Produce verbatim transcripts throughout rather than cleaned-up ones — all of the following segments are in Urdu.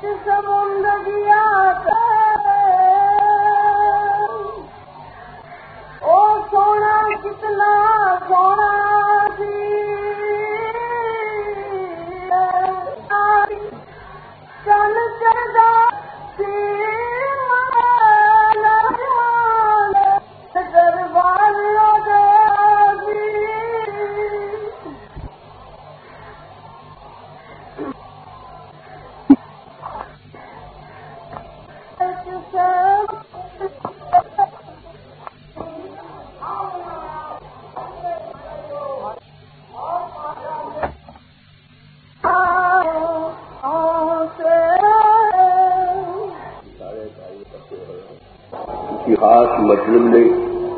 خاص مطلب نہیں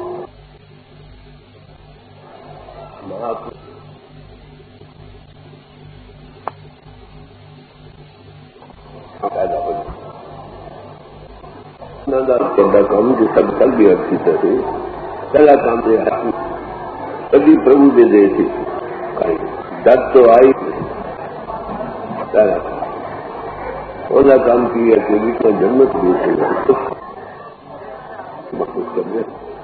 پیدا کام جو سب کل بھی اچھی طرح پہلا کام دے کبھی پربھو دے دے تھے ڈر تو آئی پہلا اولا کام کیا کہ بیچ میں جنت بھی تھے محسوس کرنے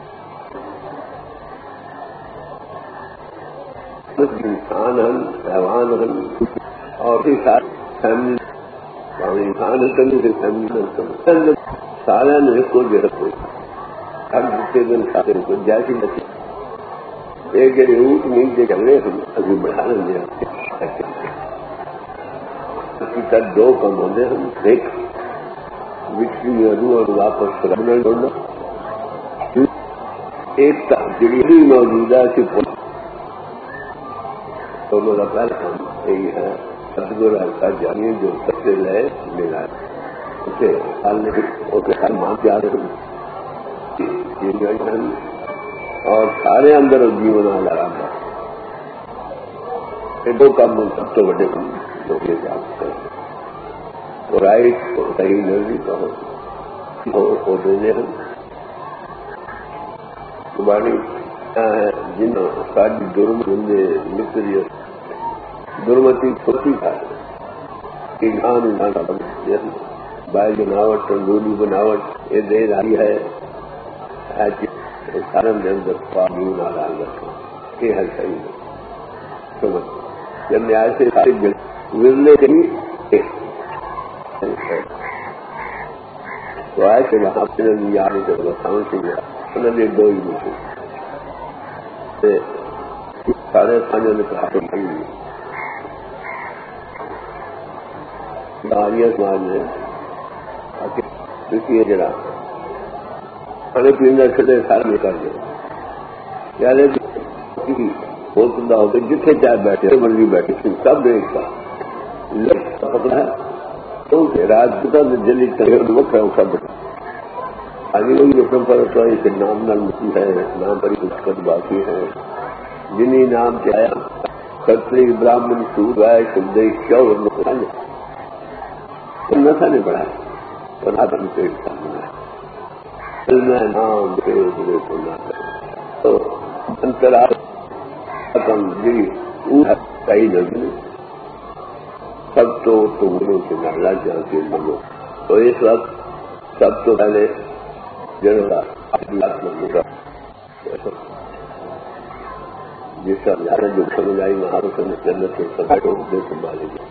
انسان ہم حیوان ہم اور فیملی انسان ہے فیملی سارا نے کو ضرورت ہوئی ہر دوسرے دن سارے کو جیسی بچے ایک جگہ اونٹ نہیں دے جھگڑے ہم ابھی بڑھا لیں تک دو کم ہونے ہم دیکھ بچلی ادو اور واپس رہنا ڈھونڈنا ایک تبدیلی موجودہ کی تو میرا پہلا کام یہی ہے سدگرو کا جانے جو سب سے لئے میرا اسے ڈالنے اسے مان کے آ رہے اور سارے اندر جیون آ رہا ہے دو کام سب سے بڑے لوگ یہ جانتے ہیں تو رائٹ کو صحیح نہیں کہو دینے ہم تمہاری جن ساری درم گندے متری درمتی چھوٹی تھا انسان بائل بناوٹ تندوری بناوٹ یہ دے رہی ہے سارن کے اندر پانی نہ ڈال رکھا یہ ہے صحیح سمجھ جب میں ایسے سارے ورلے کے تو ایسے وہاں پہ یاد کر بتاؤں سے انہوں نے دو ہی مجھے سارے کھانے میں کہا تو نہیں داریاں سماج میں دیکھیے ذرا کھانے پینے چھوٹے سارے میں کر دیں پیارے بہت زندہ ہوتے جتنے چاہے بیٹھے مرضی بیٹھے سب دیکھتا پکڑا ہے تو رات پتا جلدی کرے وقت ہے وہ سب آگے وہی رقم پر ہوتا ہے کہ نام نال مٹی ہے نام پر کچھ کر باقی ہے جنہیں نام کے آیا کتری براہمن سور ہے سندیش چور نشا نہیں پڑھا ہے اور آدمی پیٹ سامنے میں نام کے برے کو نہ کرے تو انترا کم جی صحیح نہیں سب تو تمہوں کے نالا جانتے لوگوں تو اس وقت سب تو پہلے جنرا لاکھ لوگوں کا جس کا زیادہ جو سمجھ آئی وہاں پر سمجھ کرنے سے سب دے سنبھالے گی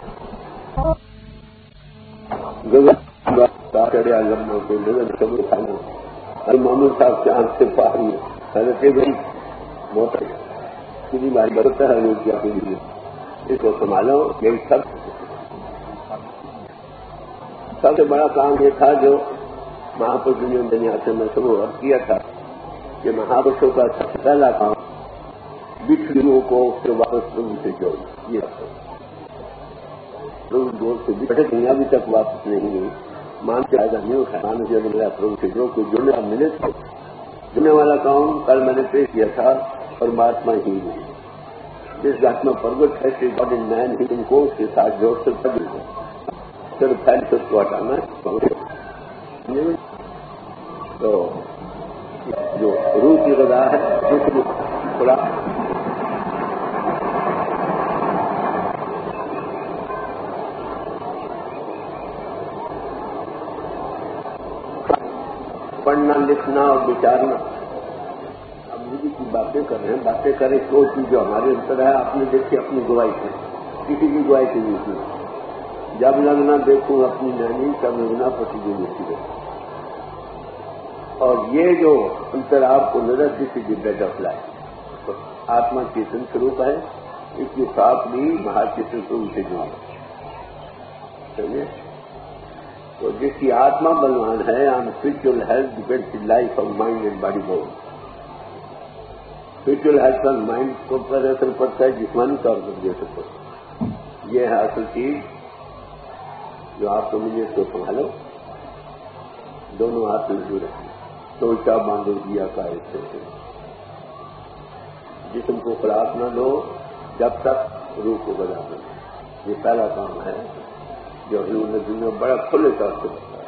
محمود صاحب سے آنکھ سے پاہی حضرت بھائی موت کسی بار برتا ہے کیا لیے اس کو سنبھالو یہی سب سب سے بڑا کام یہ تھا جو مہاپرشوں نے دنیا سے میں شروع کیا تھا کہ مہاپرشوں کا سب سے پہلا کام بچھڑیوں کو اس کے واپس پربھو سے جوڑ یہ پربھو جوڑ سے بچھڑے دنیا ابھی تک واپس نہیں ہوئی مان کے آئے گا نہیں اٹھا مان سے ملا پربھو سے جوڑ کو جڑنے کا ملے تھے جڑنے والا کام کل میں نے پیش کیا تھا اور مہاتما ہی نہیں جس گھٹ میں پرگٹ ہے کہ باڈی مین ہی ان کو اس کے ساتھ جوڑ سے تبدیل ہے صرف پھیل سے اس کو ہٹانا ہے تو جو روح کی غذا ہے اس کو تھوڑا پڑھنا لکھنا اور بچارنا. اب مودی کی باتیں کر رہے ہیں, باتیں کریں تو چیز جو ہمارے اندر ہے آپ نے دیکھی اپنی گواہی کی, کسی کی گواہی کی نہیں کی. جب لگنا دیکھوں اپنی نینی تب لگنا پسی جو دیکھی گئی. اور یہ جو انتر آپ کو نظر this is the bread of life, آتما چیتن سوروپ ہے, اس کی ساتھ بھی مہا چیتن سوروپ سے جڑا چلیے. تو جس کی آتما بلوان ہے, on spiritual health depends life of mind and body bone. Spiritual health اور مائنڈ کو پر اثر پڑتا ہے, جسمانی طور پر بھی اثر پڑتا ہے. یہ ہے اصل چیز جو آپ کو مجھے اس کو سنبھالو, دونوں ہاتھ میں جو رکھیں, سوچا باندھو دیا کا ایسے جسم کو خوراک نہ دو جب تک روح کو بنا دو. یہ پہلا کام ہے جو حضور نے دنیا بڑا کھلے طور سے بتایا.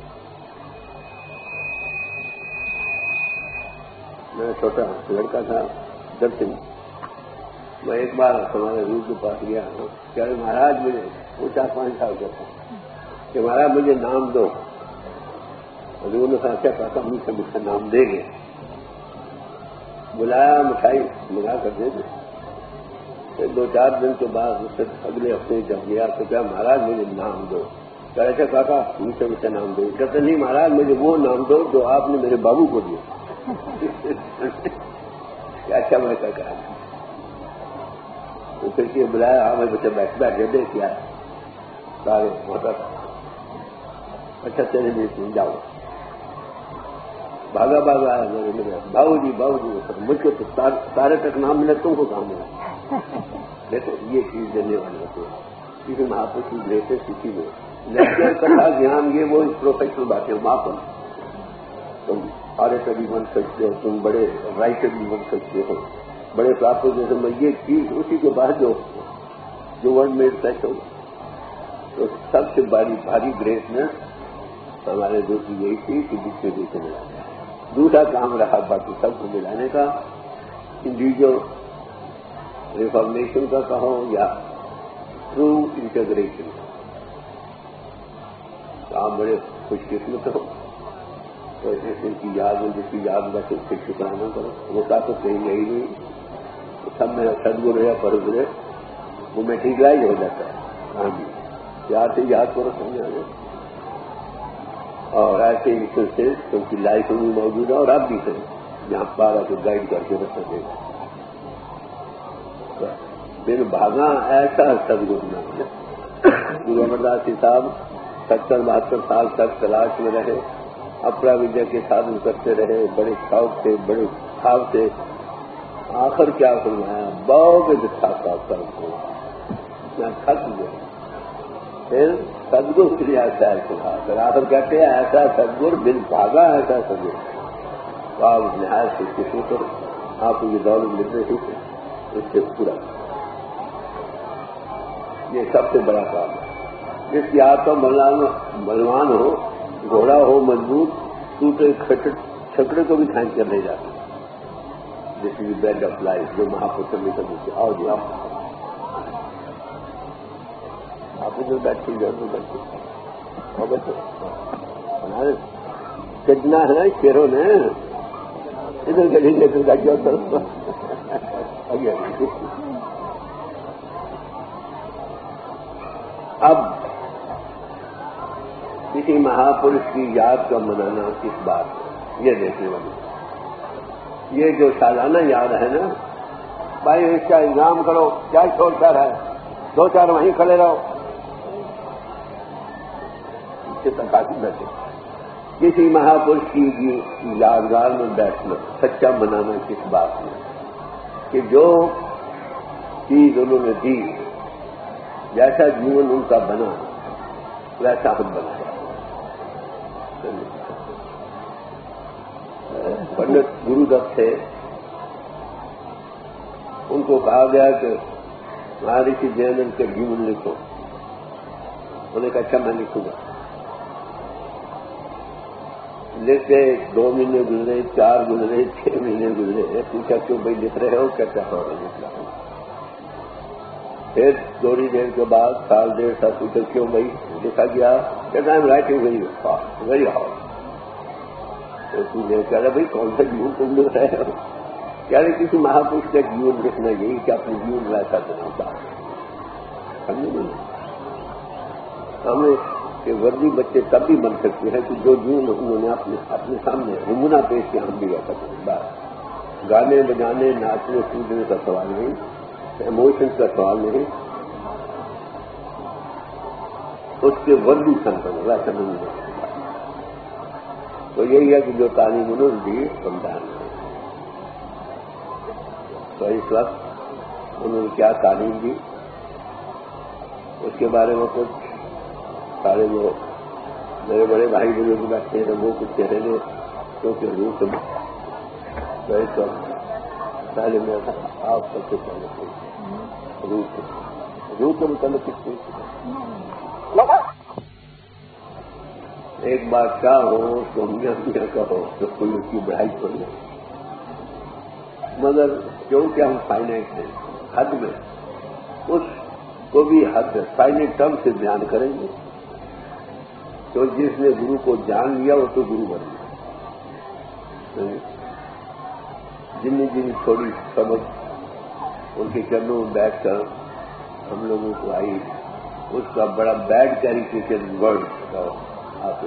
میں چھوٹا لڑکا تھا درسن, میں ایک بار ہمارے روح کے پاس گیا, کہ مہاراج مجھے وہ چار پانچ سال کا تھا کہ مہاراج مجھے نام دو. حضور نے کہا کیا کہا, ہم سے مجھ سے نام دیں گے. بلایا, مٹھائی ملا کر دے دے. پھر دو چار دن کے بعد اس سے اگلے ہفتے جب گیا تو کیا مہاراج مجھے نام دو. کہا کہا مجھ سے مجھ سے نام دو. کہتے نہیں مہاراج مجھے وہ نام دو جو آپ نے میرے بابو کو دیا. اچھا میں کیا کہا تو پھر کے بلایا, ہاں میں بچہ بیٹھ بیٹھ دے کیا سارے بہت اچھا چلے جی تم جاؤ. بھاگا بھاگا آیا میرے میرے باؤ جی باؤ جی مجھ کو تو سارے تک نام ملے, تم کو کام ملا. دیکھو یہ چیز دینے والے ہوتے ہیں, کسی مہاپر کی لیتے کسی میں لیکچر کا دھیان یہ وہ پروفیشنل باتیں معاف کرنا. تم آڈیٹر بھی بن سکتے ہو, تم بڑے رائٹر بھی بن سکتے ہو, بڑے پراپر جیسے میں یہ چیز اسی کے بعد جو جو ورڈ میڈ سیٹ ہو. تو سب سے بڑی بھاری گریٹنس ہمارے دو کی یہی تھی کہ جس سے دوسرے ملانا. دوسرا کام رہا باقی سب کو ملانے کا, انڈیویجل ریفارمیشن کا کہو یا تھرو انٹیگریشن. آپ بڑے خوش قسمت ہو تو ان کی یاد میں جس کی یاد میں پھر شکرانہ کرو. وہ کا تو کہیں یہی نہیں, سب میرا سدگر ہے فرض ہے وہ میٹیریلائز ہو جاتا ہے. ہاں جی, پیار سے یاد کرو سمجھ آئے. اور ایسے انسٹنسز تو ان کی لائف میں بھی موجود ہے اور آپ بھی کریں جہاں پارا کو گائڈ کر کے رکھ سکے. پھر بھاگا ایسا سدگر نہ ہے. گرو امرداس جی صاحب ستر بہتر سال تک تلاش میں رہے, اپرا ودیا کے ساتھ کرتے رہے, بڑے شوق سے بڑے خاص سے. آخر کیا فرمایا, بہت اچھا صاف کر میں تھک گیا. پھر سدگر کے لیے ایسا ہے پھر آخر کہتے ہیں ایسا سدگر دل بھاگا ایسا سدگر. تو آپ نہایت خوش قسمت ہو, آپ کو یہ دولت مل رہی ہے اس سے پورا. یہ سب سے بڑا کام ہے. جس کی آپ کا بلوان ہو, گھوڑا ہو مضبوط, ٹوٹے چھکڑے کو بھی کھینچ کر لے جاتے. This is bread of life جو مہاپر میں کر آؤ جی آپ آپ ادھر بیٹھے ادھر بیٹھے اور بیٹھے کتنا ہے نا شیروں نے ادھر گلی لے کر بیٹھ جاؤ. اب کسی مہاپرش کی یاد کا منانا کس بات ہے, یہ دیکھنے والی. یہ جو سالانہ یاد ہے نا, بھائی اس کا انتظام کرو, کیا چھوڑ کر ہے, دو چار وہیں کھڑے رہو, اس سے تقاضی بیٹھے. کسی مہاپرش کی یادگار میں بیٹھنا سچا منانا کس بات میں, کہ جو چیز انہوں نے دی, جیسا جیون ان کا بنا ویسا ہم بنا. پنڈت گرو دت تھے, ان کو کہا گیا کہ مہارشی دیانند کے جیون لکھو. انہوں نے کہا اچھا میں لکھوں گا. لکھے, دو مہینے گزرے, چار گزرے, چھ مہینے گزرے. پوچھا کیوں بھائی لکھ رہے ہو, کہتا ہو لکھ رہا ہوں. پھر تھوڑی دیر کے بعد سال ڈیڑھ سال پوچھا کیوں بھائی لکھا گیا, کہتا ہے writing very fast very hard. تو تجھے کہہ رہا بھائی کون سا جیون تم لوگ رہے ہو؟ کہہ رہے کسی مہاپروش کا جیون لکھنا یہی کہ اپنے جیون میں ایسا کرنا چاہتے سمجھے نہیں ہمیں کہ وردی بچے تب بھی بن سکتے ہیں کہ جو جیون انہوں نے اپنے اپنے سامنے نمونہ پیش کیا ہم بھی ویسا کریں بات گانے بجانے ناچنے کودنے کا سوال نہیں ایموشنس کا سوال نہیں اس کے وردی سنتن ویسا نہیں ہے تو یہی ہے کہ جو تعلیم انہوں نے دی سمجھان ہے تو اس وقت انہوں نے کیا تعلیم دی اس کے بارے میں کچھ سارے جو میرے بڑے بھائی بزرگ بیٹھتے ہیں وہ کچھ کہہ رہے کیونکہ روح سے تو اس وقت پہلے میں آپ سب سے پہلے روح سے روح کے متعلق کچھ ایک بادشاہ ہو تو میاں میاں کا ہو تو کوئی اس کی بڑھائی کرے مگر کیونکہ ہم فائنائٹ ہیں حد میں اس کو بھی حد فائنائٹ ٹرم سے بیان کریں گے تو جس نے گرو کو جان لیا وہ تو گرو بن گیا جن جن تھوڑی سمجھ ان کے چرنوں میں بیٹھ کر ہم لوگوں کو آئی اس کا بڑا بیڈ کیریکیچر ورڈ کا آپ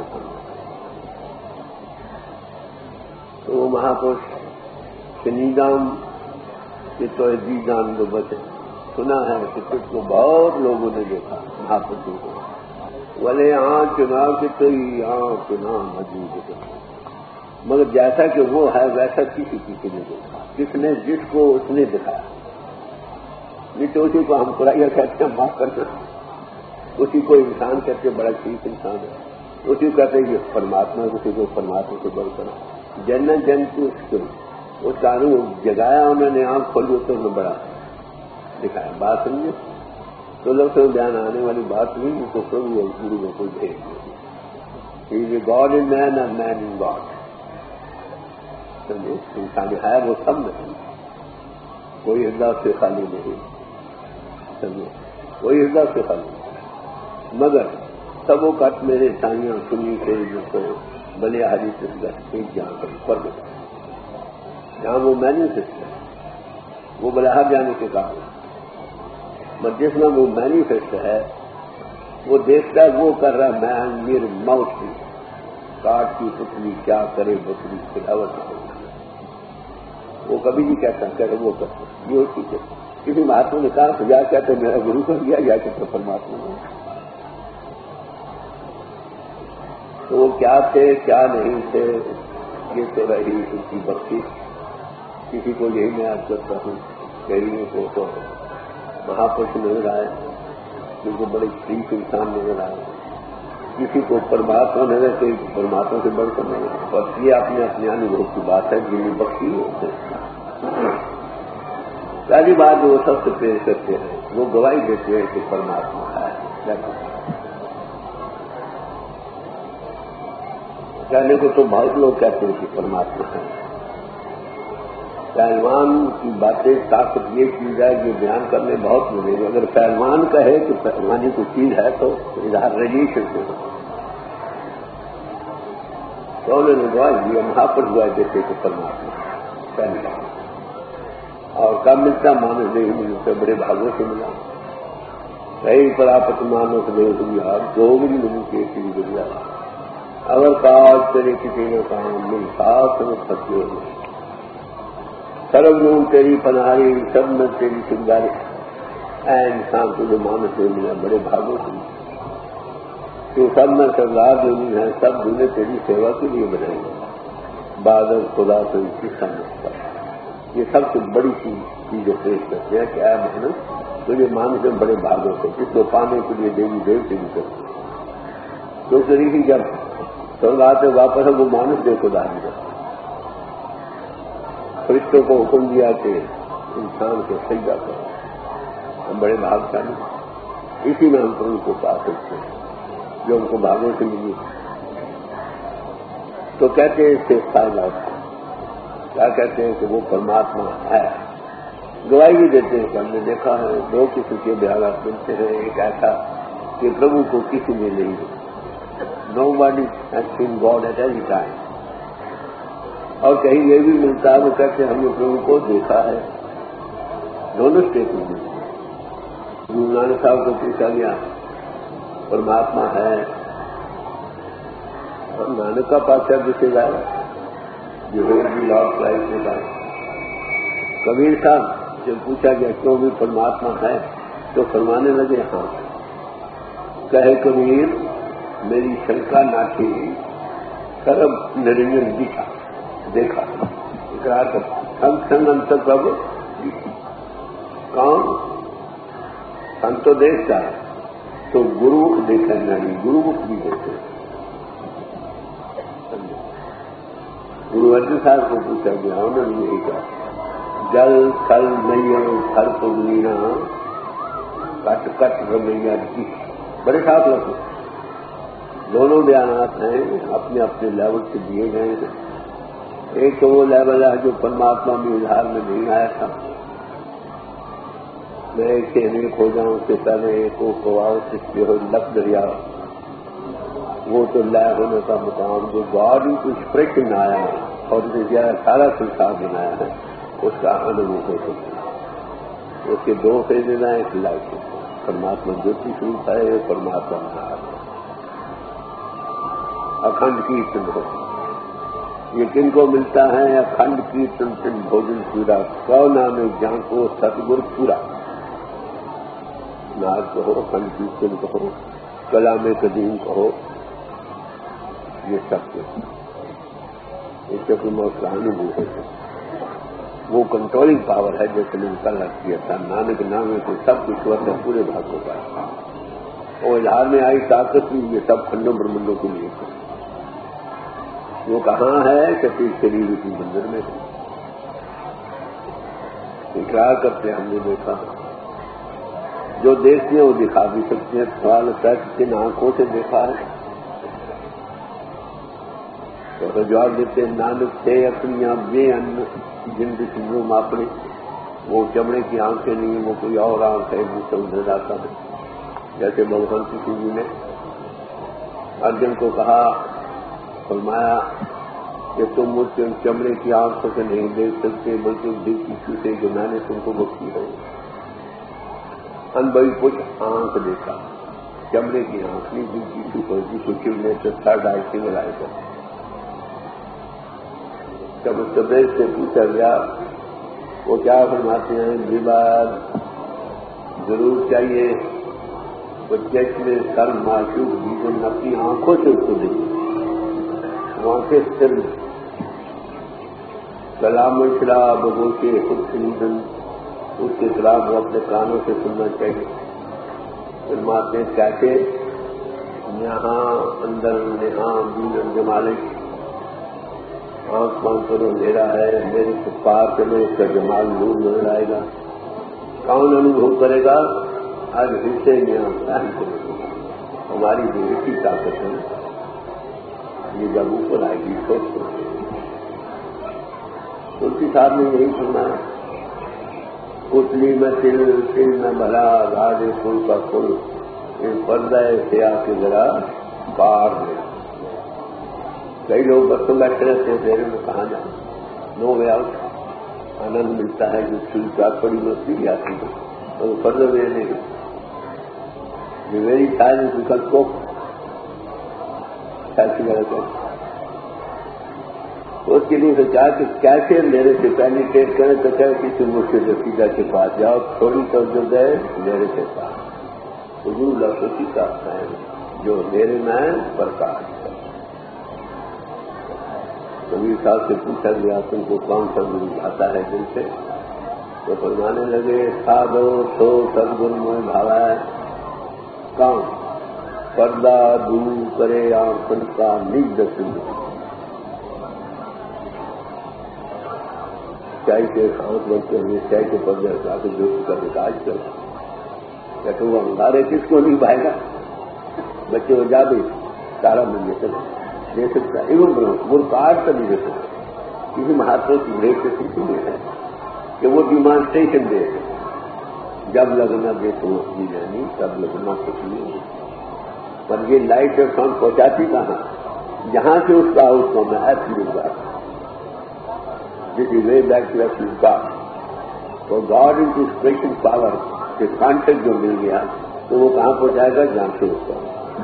تو وہ مہاپروش شنیدام کے تو جیجان جو بچے سنا ہے کہ کچھ کو بہت لوگوں نے دیکھا مہاپروشوں کو بولے ہاں چناؤ کے تو یہاں چناؤ موجود ہے مگر جیسا کہ وہ ہے ویسا کسی کسی نے دیکھا جس نے جس کو اس نے دکھایا یہ تو اسی کو ہم خدایا کہتے ہیں معاف کرنا اسی کو انسان کہتے بڑا ٹھیک انسان ہے اسی کو کہتے ہیں یہ پرماتما اسی کو پرماتما سے بڑھ کر جن جن کی اس کو وہ چاروں جگایا انہوں نے آنکھ کھولی تو انہوں نے بڑا دکھایا بات سمجھے تو لوگ سے بیان آنے والی بات نہیں تو سب گرو میں کوئی بھیج نہیں گاڈ ان مین اور مین ان گاڈ سمجھے انسان ہے وہ سب نہیں کوئی ہردا سے خالی نہیں سمجھے کوئی ہردا سے خالی نہیں مگر سب وہ کٹ میرے سائیاں سنی سے جس کو بلے حری سسٹر ایک جہاں پر فرق جہاں وہ مینیفیسٹ ہے وہ بلاہر جانے کے کام ہے مگر جس میں وہ مینیفیسٹ ہے وہ دیکھتا ہے وہ کر رہا ہے مین میر ماؤس کی کاٹ کی پتلی کیا کرے بکری کھلاوٹ وہ کبھی نہیں کہتا کہ وہ کرتا یہ ٹھیک ہے کسی مہاتما نے کہا تو یا کہتے میرا گرو کر دیا یا کہتے پرماتما نے تو وہ کیا تھے کیا نہیں تھے یہ تو رہی ان کی بخشی کسی کو یہی میں یاد کرتا ہوں شہریوں کو تو مہاپروش نظر آئے کیونکہ بڑے ٹھیک انسان نظر آئے کسی کو پرماتما نظر کوئی پرماتما سے بڑھ کر نہیں بس یہ اپنے اپنے انوبھو کی بات ہے جن میں بخشی ہوتے پہلی بات وہ سب سے پیش کرتے ہیں وہ گواہی دیتے ہیں کہ پرماتما ہے کہنے کو تو بہت لوگ کہتے ہیں کہ پرماتما ہے پہلوان کی باتیں طاقت یہ چیز ہے جو بیان کرنے بہت ملے گی اگر پہلوان کہے کہ پہلوانی کوئی چیز ہے تو اظہار رجیشن سے تو انہوں نے گواہی دیا مہاپروش گواہی دیتے کہ پرماتما پہلی بات اور کب ملتا مانس نہیں ملتا بڑے بھاگوں سے ملا کئی پراپت مانس نہیں ملا دو بھی لوگوں کے چیز گزرا اگر کاج تیرے کسی نے کام مل خاص میں پھنسے ہوئے سرب نون تیری پناہی سب میں تیری سنگاری اے انسان تجھے مانس نہیں ملا بڑے بھاگوں سے ملا تو سب میں سردار دینی ہے سب دنیا تیری سیوا کے لیے بنائی ہے بادل خدا سے کی سمجھتا یہ سب سے بڑی چیز چیزیں پیش کرتے ہیں کہ اے محنت تجھے مانس میں بڑے بھاگوں سے جس کو پانے کے لیے دیوی دیو سے بھی کرتے کیونکہ ریخی جب سرگاتے واپس وہ مانس دے خدا نہیں کرتا فرشتوں کو حکم دیا کہ انسان کو سجدہ کرو ہم بڑے بھاگشالی اسی میں ہم ان کو پا سکتے ہیں جو ان کو بھاگوں سے ملی تو کہتے ہیں اس سے فائدہ کیا کہتے ہیں کہ وہ پرماتما ہے گواہی بھی دیتے ہیں کہ ہم نے دیکھا ہے دو قسم کے بیانات ملتے ہیں ایک ایسا کہ پربھو کو کسی نے نہیں nobody has seen God at any time اور کہیں یہ بھی ملتا ہے وہ کہتے ہم نے پربھو کو دیکھا ہے. دونوں اسٹیٹمنٹ ملتے ہیں. گرو نانک صاحب کو پوچھا گیا پرماتما ہے اور نانک کا پاسا جسے گایا جو بھی لارڈ کرائسٹ نے کہا. کبیر صاحب جب پوچھا گیا کیوں بھی پرماتما ہے تو فرمانے لگے ہاں. کہے کبیر میری شنکا نہ تھی سرب نرنجن دکھا دیکھا اقرار کر ہم سنگ انتر پربھ کون ہم تو دیکھتا ہے تو گرو دیکھا نہیں گرو مکھ بھی دیکھتے. گرو ارجن صاحب کو پوچھا گیا انہوں نے یہی کہا جل تھل نہیں تھل تو مینا کٹ کٹ رمیا جی. بڑے صاف لفظ دونوں بیانات ہیں اپنے اپنے لیول سے دیے گئے ہیں. ایک تو وہ لیول ہے جو پرماتما میں اظہار میں نہیں آیا تھا. میں ایک سے انیک ہو جاؤں سے پہلے ایک کو کواؤ سے ہو لک دریا وہ تو لے ہونے کا مقام جو گاڈ ہی کچھ فریش میں آیا اور سارا سنسار بنایا ہے اس کا انوبھو ہو سکتا ہے. اس کے دو فیزز ہیں. ایک لائف پرماتما جوتی سوپ ہے پرماتما نار اکھنڈ کیرتن ہو. یہ کن کو ملتا ہے اکھنڈ کیرتن سن بھوجن پورا کو نام جان کو ستگر پورا. ناز کہو اکھنڈ کیرتن کہو کلام قدیم کہو یہ سب کچھ اس سے کوئی موت انوبھو ہو سکتا. وہ کنٹرولنگ پاور ہے جیسے میں نے کل رکھ کیا تھا. نانک نام سے سب کچھ ہوتا ہے پورے بھاگوں کا اور اظہار میں آئی طاقت بھی یہ سب کھنڈوں برمنڈوں کے لیے. وہ کہاں ہے کہ شریر کی مندر میں ہے. اقرار کرتے ہم نے دیکھا جو دیکھتے ہیں وہ دکھا بھی سکتے ہیں. سوال ہے کن آنکھوں سے دیکھا ہے تو جواب دیتے نانک سے اپنی آپ بے ان جن کی چیزوں میں اپنے وہ چمڑے کی آنکھیں نہیں وہ کوئی اور آنکھ ہے وہ سمجھا جاتا ہے. جیسے بھگوان کسی جی نے ارجن کو کہا فرمایا کہ تم مجھ سے چمڑے کی آنکھوں سے نہیں دیکھ سکتے بلکہ دل کی چیزیں جو میں نے تم کو بخشی ہے. ان بھائی کچھ آنکھ دیکھا چمڑے کی آنکھ نہیں دل کی چیز ہوتی کچھ نے تو تھرڈ آئی سنگل آئی کر. جب اس طبیعت سے پوچھا گیا وہ کیا فرماتے ہیں دیوار ضرور چاہیے بچے میں سر معشوق جیون اپنی آنکھوں سے اس کو دیکھیں وہاں سے صرف کلام شراب بگو کے خود خریدن اس کے خلاف وہ اپنے کانوں سے سننا چاہیے. فرماتے ہیں کیسے یہاں اندر یہاں بیون جمالک آنکھ بند کرو اندھیرا ہے میرے پار سے میں اس کا جمال نور نظر آئے گا. کون انوبھو کرے گا آج حصے میں فہم کرے گا. ہماری دل کی طاقت ہے یہ جب اوپر آئے گی سوچ سوچ تلسی صاحب نے یہی سنا ہے پتلی میں تل تل میں بھلا راج پھول کا پھول ان پردہ سیاہ کے ذرا باہر میں. کئی لوگ بس تو بیٹھے رہتے ہیں دیرے میں کہاں جائیں نو وے آؤٹ آنند ملتا ہے جو چھوئی چار بڑی مستی بھی آتی ہے تو وہ فردہ دے دے گی یہ میری سائنس وکلپ کو ایسی غلط ہے. اس کے لیے سوچا کہ کیسے میرے سے پہلی ٹیک کریں تو کیا کسی مشکل رسیدہ کے پاس جاؤ تھوڑی توجہ دے میرے کے پاس حضور لفظی کا ہے جو میرے میں پرکاش ہے. کبیر صاحب سے پوچھا گیا تم کو کون سا گرو آتا ہے دل سے تو فرمانے لگے سادو سو سدگرو میں بھاوا ہے کام پردہ دور کرے آنکھن کا نج دسن چائے کے آنکھ بنتے ہوئے چائے کے پردے ہٹا کے جو کا وکاس کرے کہتے وہ انگارے کس کو نہیں بھائے گا بچے وہ جا بھی سارا مل چلے دے سکتا ہے ایون مرکاٹ کا نہیں دے سکتا. کسی مہاتما کی بریک سے سیکھی نہیں ہے کہ وہ ڈیمانسٹریشن دے جب لگنا دے تو اپنی جانی تب لگنا کچھ نہیں پر یہ لائٹ اور ساؤنڈ پہنچاتی کہاں جہاں سے اس کا اس کو میں ایسی بات This is way back to actual God. So God is His creation power, His concept جو مل گیا تو وہ کہاں پہنچائے گا؟ جہاں سے اس کا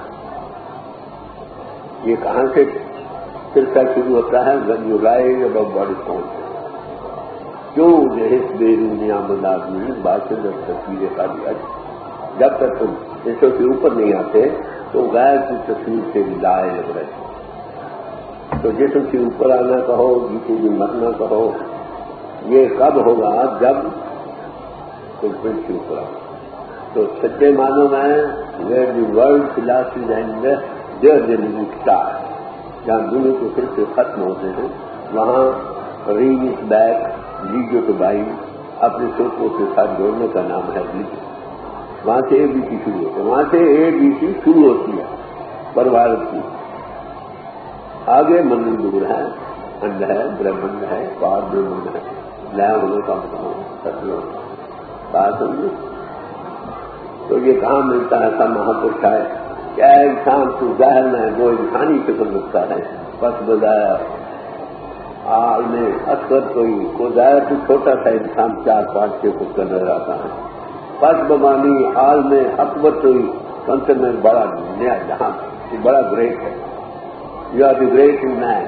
یہ کہاں سے سلسلہ شروع ہوتا ہے؟ when you rise above body form. کیوں جہیز بیرونی آمد آدمی بات سے جب تصویریں کا دیا جب تک تم جیسے کے اوپر نہیں آتے تو غیر کی تصویر سے لائے لگ رہے. تو جسم کے اوپر آنا کہو، جیسے بھی مرنا کہو، یہ کب ہوگا؟ جب تم پھر کے اوپر آؤ. تو سچے معنوں میں where the world philosophy and there the لوگ اسٹارٹ، جہاں دنیا کے پھر سے ختم ہوتے ہیں وہاں رینگ از بیک، لیجو کے بھائی اپنے سوچوں کے ساتھ جوڑنے کا نام ہے لیجو. وہاں سے اے بی سی شروع ہوتا ہے، وہاں سے اے بی سی شروع ہوتی ہے پروارت کی. آگے منزل دور ہے، انڈ ہے، برہمنڈ ہے، پار برہمنڈ ہے، لیا ہونے کا مقام ستر بات سمجھے. تو یہ کہاں ملتا ہے؟ سب مہاپرش ہے. کیا انسان تو ظاہر میں وہ انسانی شکل رکھتا ہے، بس بظاہر آل میں اکثر کوئی کو ظاہر تو چھوٹا سا انسان چار پانچ چھ فٹ کا نظر آتا ہے، بس بمانی آل میں اکبر تو کنسر میں بڑا نیا جہاں بڑا گریٹ ہے. You are the great in man.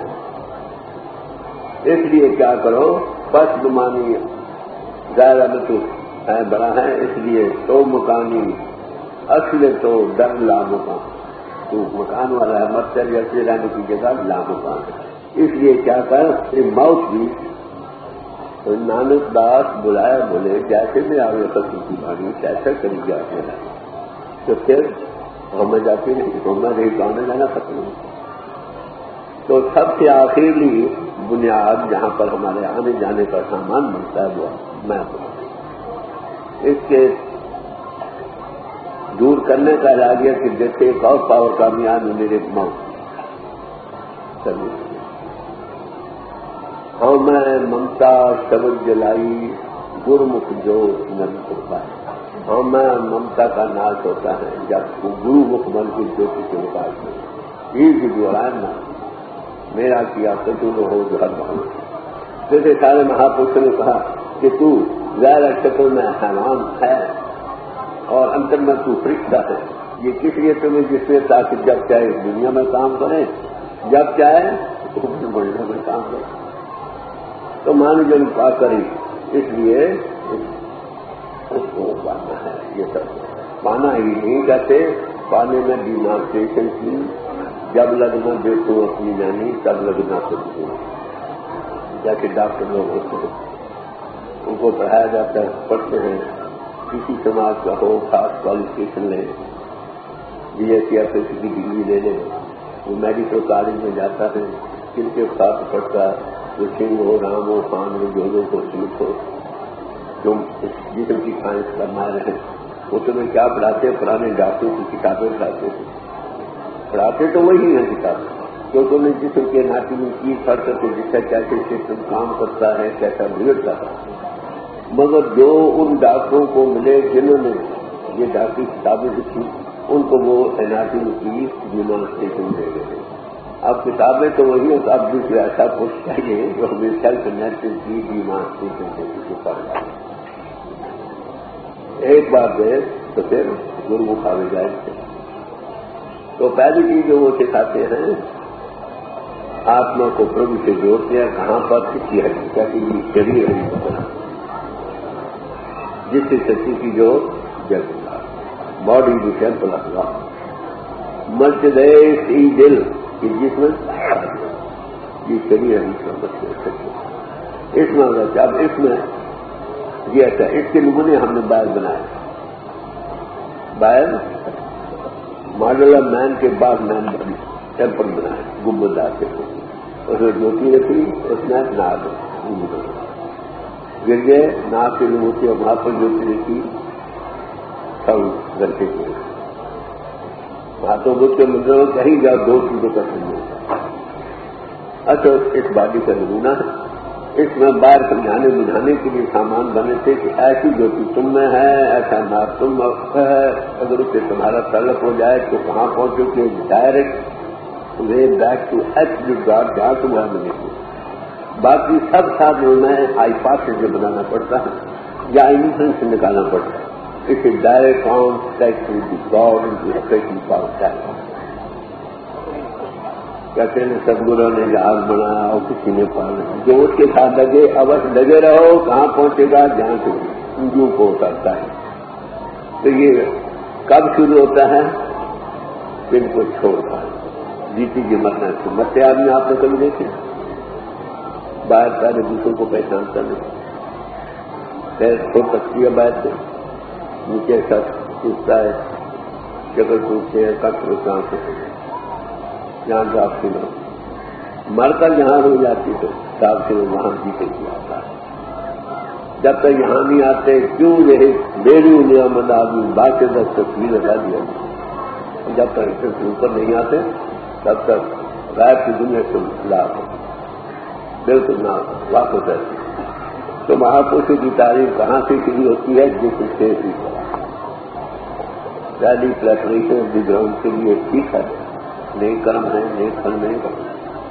اس لیے کیا کرو؟ بس بمانی ظاہر میں تو ہے بڑا ہے، اس لیے تو مکانی اصل تو ڈر لا مکان، تو مکان والا ہے مت چل اصل رہنے کی جگہ لا مکان ہے. اس لیے کیا کر یہ موت بھی نانک داس بلایا بولے جیسے میں آگے قسم کی بانی کیسا کری جاتے ہیں. تو پھر ہمیں جاتے نہیں ہمیں رہی گانے جانا ختم ہو. تو سب سے آخری بنیاد جہاں پر ہمارے آنے جانے کا سامان بنتا ہے وہ میں اس کے دور کرنے کا علاجیہ کہ جیسے ایک اور پاور کا میان میرے موت چلیے. اور میں ممتا شبد جلائی گرمکھ جو نند ہوتا ہے، اور میں ممتا کا ناش ہوتا ہے جب گرو مکھ من کی جوتی کے وکاس میں یہ بھی جو ہے نا میرا کیا تو تم ہو جو ہر بہت. جیسے سارے مہاپرشوں نے کہا کہ تو ظاہر شکل میں حیوان ہے اور اندر میں تو فرشتہ ہے. یہ کس لیے تمہیں جس میں تاکہ جب چاہے اس دنیا میں کام کریں، جب چاہے بڑھنے میں کام کریں. تو مان جن پا کری اس لیے اس کو پانا ہے. یہ سب پانا ہی نہیں کہتے، پانے میں ڈیمارکیشن کی جب لگنا دیکھو اپنی جانی تب لگنا سکتی. جیسے ڈاکٹر لوگ ہوتے ہیں ان کو پڑھایا جاتا ہے، پڑھتے ہیں کسی سماج کا ہو خاص کوالیفکیشن لے، B S C F S C کی ڈگری لے لے، وہ میڈیکل کالج میں جاتا ہے، کن کے ساتھ پڑھتا ہے، جو سنگھ ہو رام ہو خان ہو جو لوگ ہو سمت ہو جو جسم کی سائنس کرنا رہے، وہ تمہیں کیا پڑھاتے ہیں؟ پرانے ڈاکٹروں کی کتابیں پڑھاتے ہیں. پڑھاتے تو وہی ہیں کتابیں جو تمہیں جسم کے ناطی میں کی فرق کو جس کا کیسے سسٹم کام کرتا ہے کیسا بگڑتا ہے. مگر جو ان ڈاکٹروں کو ملے جنہوں نے یہ ڈاکٹری کتابیں لکھی ان کو وہ ایناٹمی کی ڈیمانسٹریشن دے رہے ہیں. اب کتابیں تو وہی ہیں، اب دوسرے ایسا کچھ چاہیے جو ہمیں سیلف نیچرل کی ڈیمانسٹریشن دے کے پڑھ جائے. ایک بار دے تو پھر گرمکھ آگے جائے. تو پہلی چیز جو وہ سکھاتے ہیں آتما کو پربھو سے جوڑتے ہیں. کہاں پر؟ کسی حقیقت کی شریر ہے جس سے سچی کی جو جگ باڈی بھی ٹیمپل آف گاڈ. مسجد ہے سی دل کہ جس میں یہ شریر ہے سچی. اس میں اب اس میں یہ اچھا اس کے نمونے ہم نے باہر بنائے. باہر ماڈل آف مین کے بعد مین ٹیمپل بنائے گنبدار کے. اس میں جوتی رکھی، اس میں ناگ گر گئے، ناگ کی ہوتی اور وہاں پر جوتی رکھی سب گھنٹے کے ہاتھوں بدھ کے مندروں کہیں جاؤ دو چیزوں کا سمجھو. اچھا اس باڈی کا نمونہ اس میں باہر سمجھانے بجھانے کے لیے سامان بنے تھے کہ ایسی جوتی تم میں ہے، ایسا ناگ تم ہے. اگر اس سے تمہارا تعلق ہو جائے تو کہاں پہنچو کہ direct way back to each God جہاں تمہارا ملے گی. باقی سب ساتھوں میں ہائپوتھیسس سے بنانا پڑتا ہے یا انفرنس سے نکالنا پڑتا ہے. اسے direct contact with God in affecting power. کہتے ہیں سدگرو نے جہاز بنایا اور کسی نے پانا جو اس کے ساتھ لگے اوش لگے رہو کہاں پہنچے گا جہاں سے انجو کو اترتا ہے. تو یہ کب شروع ہوتا ہے؟ دل کو چھوڑ کر جیتی جی مرنا سے مرتے آدمی آپ نے کبھی دیکھے باہر سارے دوسروں کو پہچانتا نہیں. پیر چھوڑ سکتی ہے باہر سے نیچے سب ٹوٹتا ہے شکل ٹوٹتے ہیں کٹ ٹوٹتا ہے جہاں سے آپ سنو مر کر جہاں ہو جاتی تو صاحب سے وہاں جیتے کی آتا ہے. جب تک یہاں نہیں آتے کیوں رہے میری نعمت آدمی باقی دس تصویر لگا دیا. جب تک اس سے اوپر نہیں آتے تب تک غائب کی دنیا سے لاکھ بالکل نہ واپس رہتی. تو مہاپرشوں کی تعریف کہاں سے شروع ہوتی ہے؟ جس سے ہی پہلی پریپریشن دی گراؤنڈ کے لیے ٹھیک ہے نہیں کرم ہے نہیں پھل نہیں کرم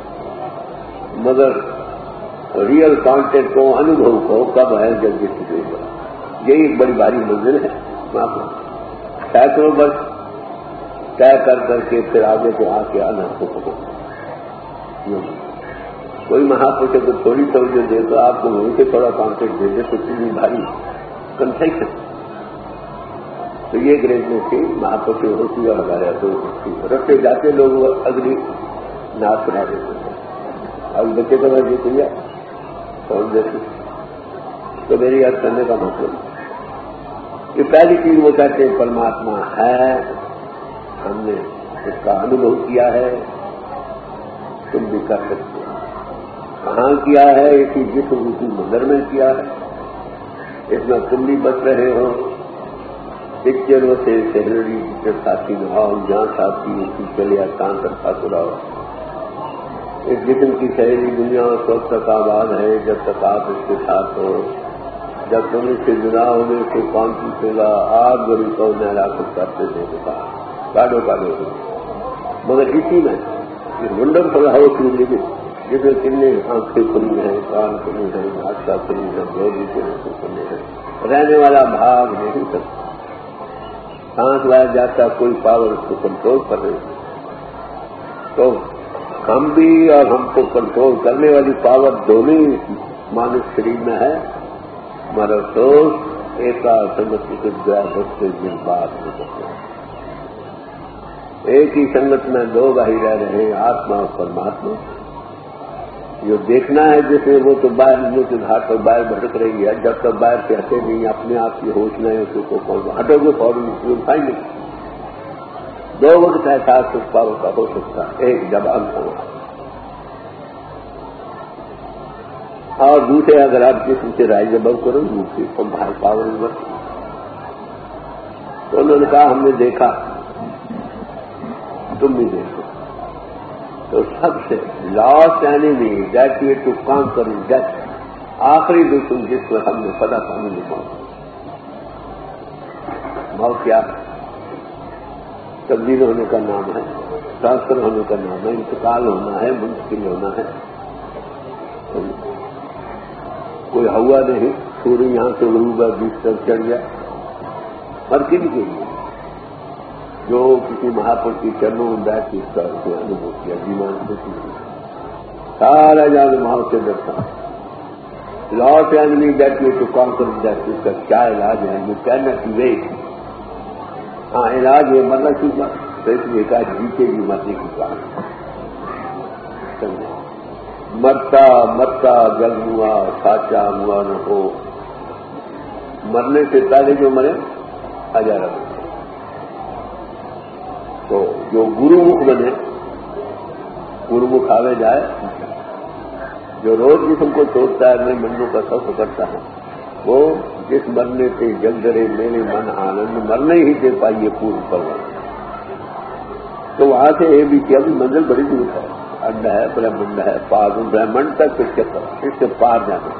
مگر ریئل کانٹیکٹ کو انوبھو کو کب ہے جب جس سے یہی ایک بڑی بھاری منزل ہے. سینکڑوں برس طے کر کر کے پھر آگے کو آ کے آنا کو پکڑ کوئی مہاپرش کو تھوڑی توجہ دے تو آپ کو وہیں سے تھوڑا کانٹیکٹ دے دے تو اتنی بھاری کنسیشن. تو یہ گریجنس کی مہاپرش ہوتی ہے ہمارے تو رستے جاتے لوگ اگلی ناچ سنا دیتے ہیں. اب بچے کو میں دیکھ لیا کون دیتے تو میری یاد کرنے کا مطلب کہ پہلی چیز وہ کہتے ہیں پرماتما ہے ہم نے اس کا انوبھو کیا ہے تم بھی کر سکتے ہو. کہاں کیا ہے اسی جسم اسی مندر میں کیا ہے اس میں تم بھی بچ رہے ہو. پکچروں سے سیلری کے ساتھی نبھاؤ جہاں ساتھی اسی چلے کام کرتا تو رہو. اس جسم کی شہری دنیا اس وقت تک آباد ہے جب تک آپ اس کے ساتھ ہو. جب تم اس سے جدا ہونے سے کون پوچھے گا آپ گری کو نہلا کر کرتے دے دیتا کاٹو کاٹو مگر اسی میں یہ منڈن پڑا ہے اس لیے جس میں کتنے آنکھیں کھلی ہیں کان کھلی ہیں ناشتہ کھلی ہے دو دوسرے سے کھلے ہیں رہنے والا بھاگ نہیں سکتا. سانس لایا جاتا کوئی پاور اس کو کنٹرول کر رہی تو ہم بھی اور ہم کو کنٹرول کرنے والی پاور دونوں ہی مانس شریر میں ہے. ہمارا دوست ایک سنگت کی بچے دن بات ہو سکتے ہیں. ایک ہی سنگت میں دو بھائی رہ رہے ہیں آتما اور پرماتما. جو دیکھنا ہے جیسے وہ تو باہر منہ کے گھاٹ پر باہر بھٹک رہی ہے جب تک باہر سے ہٹے نہیں اپنے آپ کی ہوش نہیں اس کو کون ہٹو گے فوراً فائن نہیں. دو وقت احساس اس پاور کا ہو سکتا ہے ایک جب اب ہو اور دوسرے اگر آپ جسم سے رائزیبل کرو دوسری تو باہر پاور بڑھ. تو انہوں نے کہا ہم نے دیکھا تم بھی دیکھو. تو سب سے last enemy that way to conquer death آخری دشمن جس پر ہم نے پتا تھا ہمیں موت. موت کیا تبدیل ہونے کا نام ہے ٹرانسفر ہونے کا نام ہے انتقال ہونا ہے منتقل ہونا ہے. کوئی ہوا نہیں سورج یہاں سے غروب ہے بیچ تک چڑھ گیا ہر کسی کے لیے جو کسی مہاپر کی چرنوں میں بیٹھ کے اس کا انوبھو کیا جیمان سے سارا جان ماحول سے ڈرتا لاس اینڈ بیٹھ کے تو کام کر ڈیتھ اس کا کیا علاج ہے یہ کہنا کہ ویٹ ہاں علاج ہے مرنا کی بات تو اس لیے کہا جیتے بھی مرنے کی بات مرتا مرتا جگ ہوا ساچا ہوا نہ ہو. مرنے سے پہلے جو مرے ہزارہ تو جو گرو مکھ بنے گرو مکھ آوے جائے جو روز جسم کو توڑتا ہے میں منڈوں کا سب کرتا ہے وہ جس مرنے سے جگ ڈرے میرے من آنند مرنے ہی دے پائیے پور پر. تو وہاں سے یہ بھی کیا بھی منزل بڑی دور ہے انڈ ہے برہمنڈ ہے پار برہمنڈ تک پھر چکر اس سے پار جانا.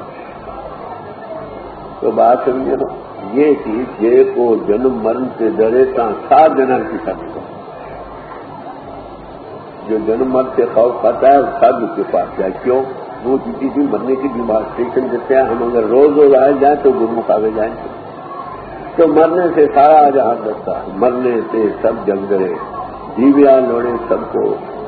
تو بات سمجھے نا یہ چیز یہ کو جنم مرن سے ڈرے تا سات جنم کی سب جو جنم مرن سے خوف پاتا ہے وہ سب کے پاس جائے. کیوں وہ جیتی تھی مرنے کی ڈیمانسٹریشن دیتے ہیں. ہم اگر روز روز آئے جائیں تو گرمکھ آگے جائیں گے. تو مرنے سے سارا جہاں ڈرتا ہے, مرنے سے سب جنگ گئے, جیویا لوڑے سب کو.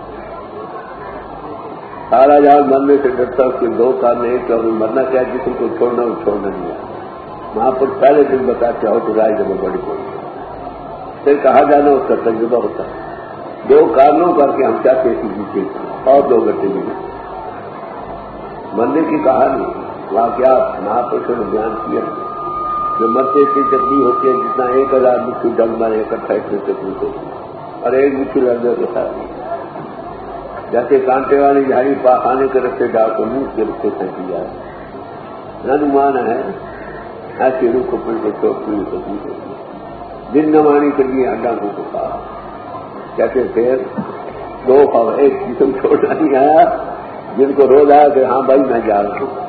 سارا جہاں مرنے سے ڈرتا, اس کے دو کام ایک اور مرنا کیا, جسم کو چھوڑنا وہ چھوڑنا نہیں ہے. وہاں پر پہلے دن بتاتے ہو تو رائے جب بڑی پڑی پھر کہا جانا اس کا تجربہ ہوتا ہے. دو کارنوں کر کے ہم چاہتے ہیں کہ جیتے اور دو گھنٹے بھی مرنے کی کہانی وہاں کیا مہاپرشوں نے بیان کیا. جو مرتے اتنی تکلیف ہوتی ہے جتنا ایک ہزار مٹھی ڈنگ مارے اکٹھا اتنے تکلیف ہوتی ہے, اور ایک مٹھی لڑنے کے ساتھ جیسے کانٹے والی جھاڑی پاخانے کے رستے ڈال کر منہ کے رستے پھینکی جائے. ننمان ہے ایسی روح کو پڑ کے چوٹ پوری تکلیف ہوتی ہے. دن نمانی کے لیے انڈا کو کہا کہتے پھر دو خواب ایک جسم چھوڑنا نہیں آیا, جن کو روز آیا کہ ہاں بھائی میں جا رہا ہوں.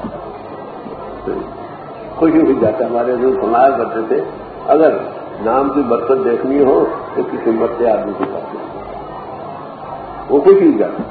خوشی ہو جاتا. ہمارے جو سمایا کرتے تھے اگر نام کی برکت دیکھنی ہو تو کسی مرتے آدمی کے پاس وہ خوشی ہو جاتا.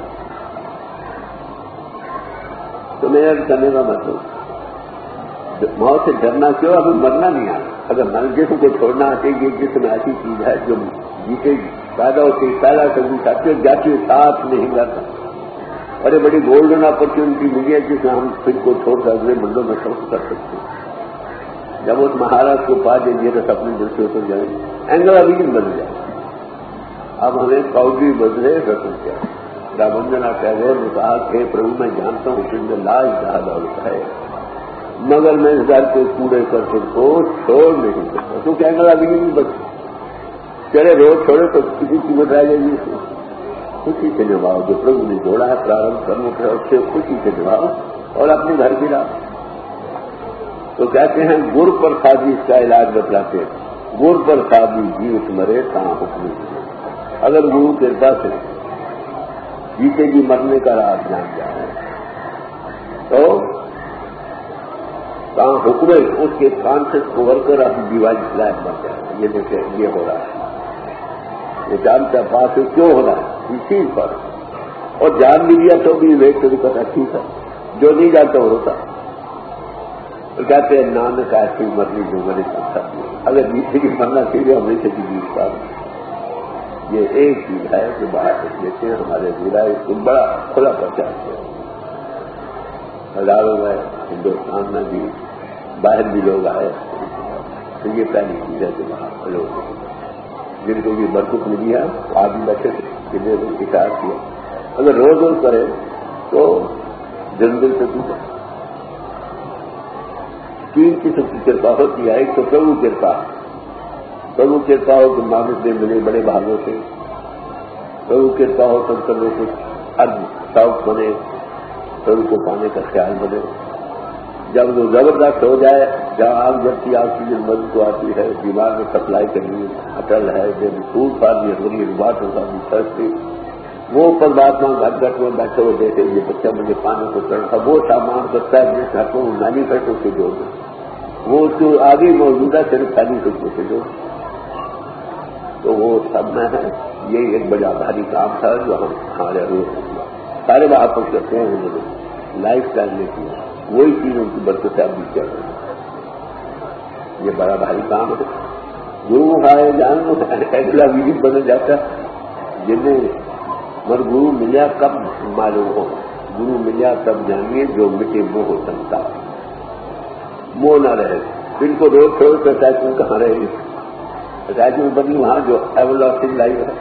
تو میرا کرنے کا مطلب موت سے ڈرنا کیوں, ابھی مرنا نہیں آتا. اگر من جسم کو چھوڑنا آتے گی, جسم ایسی چیز ہے جو جیتے پیدا ہوتی پیدا کرنی چاہتی ہے جاتی ساتھ نہیں جاتا. اور یہ بڑی گولڈن اپرچونٹی ملی ہے جس میں ہم خود کو چھوڑ کر اگلے منڈوں میں سفر کر سکتے ہیں. جب اس مہاراج کو پا دیجیے تو اپنے دل سے اتر جائیں گے, اینگل ابھی بدل جائے. اب ہمیں کاؤڈی بدلے رسم کیا رامندنا ٹیگور نے کہا کہ پربھو میں جانتا ہوں کہ میں لاج جہاز ہوتا ہے, مگر میں اس گھر کے کوڑے کرکٹ کو چھوڑ نہیں سکتا. تو کیا گلا بھی نہیں بچ چلے روز چھوڑے تو کسی قیمت رہ جائے گی. خوشی سے نبھاؤ جو پربھو نے جوڑا ہے پرارمبھ کرنے کے اس سے خوشی سے نبھاؤ اور اپنے گھر کی راہ. تو کہتے ہیں گر پر سادی اس کا علاج بتلاتے ہیں. گر پر سادی جیوت مرے کہاں حکم. اگر گرو کرپا سے جیتے جی مرنے کا راز جان جائے تو کہاں حکم اس کے کانسیپٹ کو ورکر اپنی ڈیوائن لائف بن جائے. یہ دیکھیں یہ ہو رہا ہے, یہ جانتا پاس کیوں ہو رہا ہے اسی پر. اور جان بھی دیا تو بھی ویٹ کبھی پتا ٹھیک ہے, جو نہیں جانتا وہ ہوتا. تو کہتے ہیں نانک ایسی مرنی جو مرے سکتا. اگر نیچے کی مرنا چاہیے ہم نہیں سکتی جیت پا. یہ ایک چیز ہے جو باہر دیتے ہیں ہمارے ضلع اس کو بڑا کھلا پہچان ہے. ہزاروں میں ہندوستان میں بھی باہر بھی لوگ آئے تو یہ پہلی چیز ہے کہ باہر لوگ جن کو بھی برکت ملی ہے آدمی بیٹھے تھے جنہیں بھی شکایت کیا. اگر روز روز کرے تو دن دن سے دور تین قسم کی کرپا ہوتی ہے. ایک تو پربھو کرپا, پربھو کرپا ہو تو مانس میں ملے بڑے بھاگوں سے. پربھو کرپا ہو تو کبھی کچھ ارد شوق بنے, پربھو کو پانے کا خیال بنے. جب وہ زبردست ہو جائے جہاں آگ جبکہ آکسیجن مدد کو آتی ہے, دماغ میں سپلائی کرنی اٹل ہے, جب پور پارنی ہماری بات ہوتا ہے سرستی وہ پرماتما گھر گھر میں بیٹھے ہوئے دیکھے یہ بچہ مجھے پانی کو چڑھا وہ سامان کرتا ہے جس گھر میں مینیفیسٹو سے جوڑ دیں وہ جو آگے موجودہ صرف خالی سکھوں سے جوڑ. تو وہ سب میں ہے. یہ ایک بڑا بھاری کام تھا جو ہم ہمارے روز سارے بات کو کرتے ہیں. انہوں نے لائف اسٹائل میں کیا وہی چیز ان کی برکت سے اب بھی چل رہی ہے. یہ بڑا بھاری کام ہے. گرو آئے جان ایسا ویڈیو بدل جاتا جنہیں مگر گرو ملیا کب معلوم ہو. گرو ملیا تب جانیے جو مٹے وہ ہو سکتا وہ نہ رہے. دن کو روز چھوڑ کر اٹیچمنٹ کہاں رہے گی. اٹیچمنٹ بنی وہاں جو ایور لاسٹنگ لائف ہے.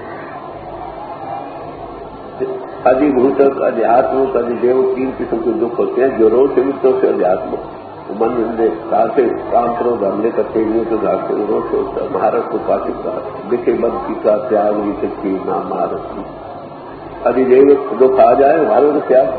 ادھی بھوتک ادھیاتم ادھی دیو تین قسم کے دکھ ہوتے ہیں جو روز سے ملتے سے ادھیاتم من ہندے کہا سے کام کرو گھرنے کرتے ہوئے تو گھر سے روز سے ہوتا ہے. مہارت کو پاتی کا لکھے بد کی کا تیاگ بھی سکتی نام مہارت کی. ادھی دیو دکھ آ جائے ہمارے کو تیاگ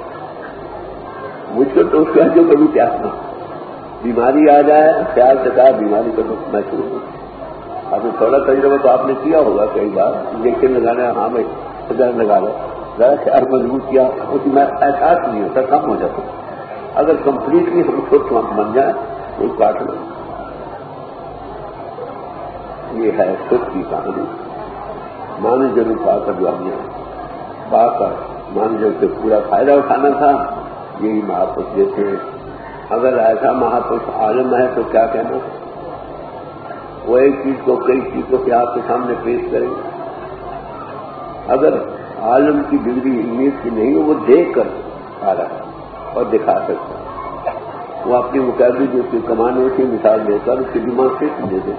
مجھ کو تو اس کا جو کبھی تیاگ نہ. بیماری آ جائے خیال سے کہا بیماری کا دکھ میں شروع ہوں. اب تھوڑا تجربہ تو آپ نے کیا ہوگا کئی بار انجیکشن لگانا ہاں میں سجن لگا لو ذرا خیال مضبوط کیا اس میں احساس نہیں ہوتا کم ہو جاتا. اگر کمپلیٹلی ہم خود بن جائیں تو کاٹ لیں. یہ ہے خود کی کہانی. مان جب پا کر جو ہم نے پا کر مان جب سے پورا فائدہ اٹھانا تھا یہی مہاپرش دیتے ہیں. اگر ایسا مہاپرش عالم ہے تو کیا کہنا, وہ ایک چیز کو کئی چیزوں سے آپ کے سامنے پیش کریں. اگر عالم کی ڈگری امید کی نہیں ہے, وہ دیکھ کر آ رہا ہے اور دکھا سکتا ہے. وہ اپنی مقابلے جو اس کی کمانوں کی مثال دے کر اس کی دماغ سے دے دیں.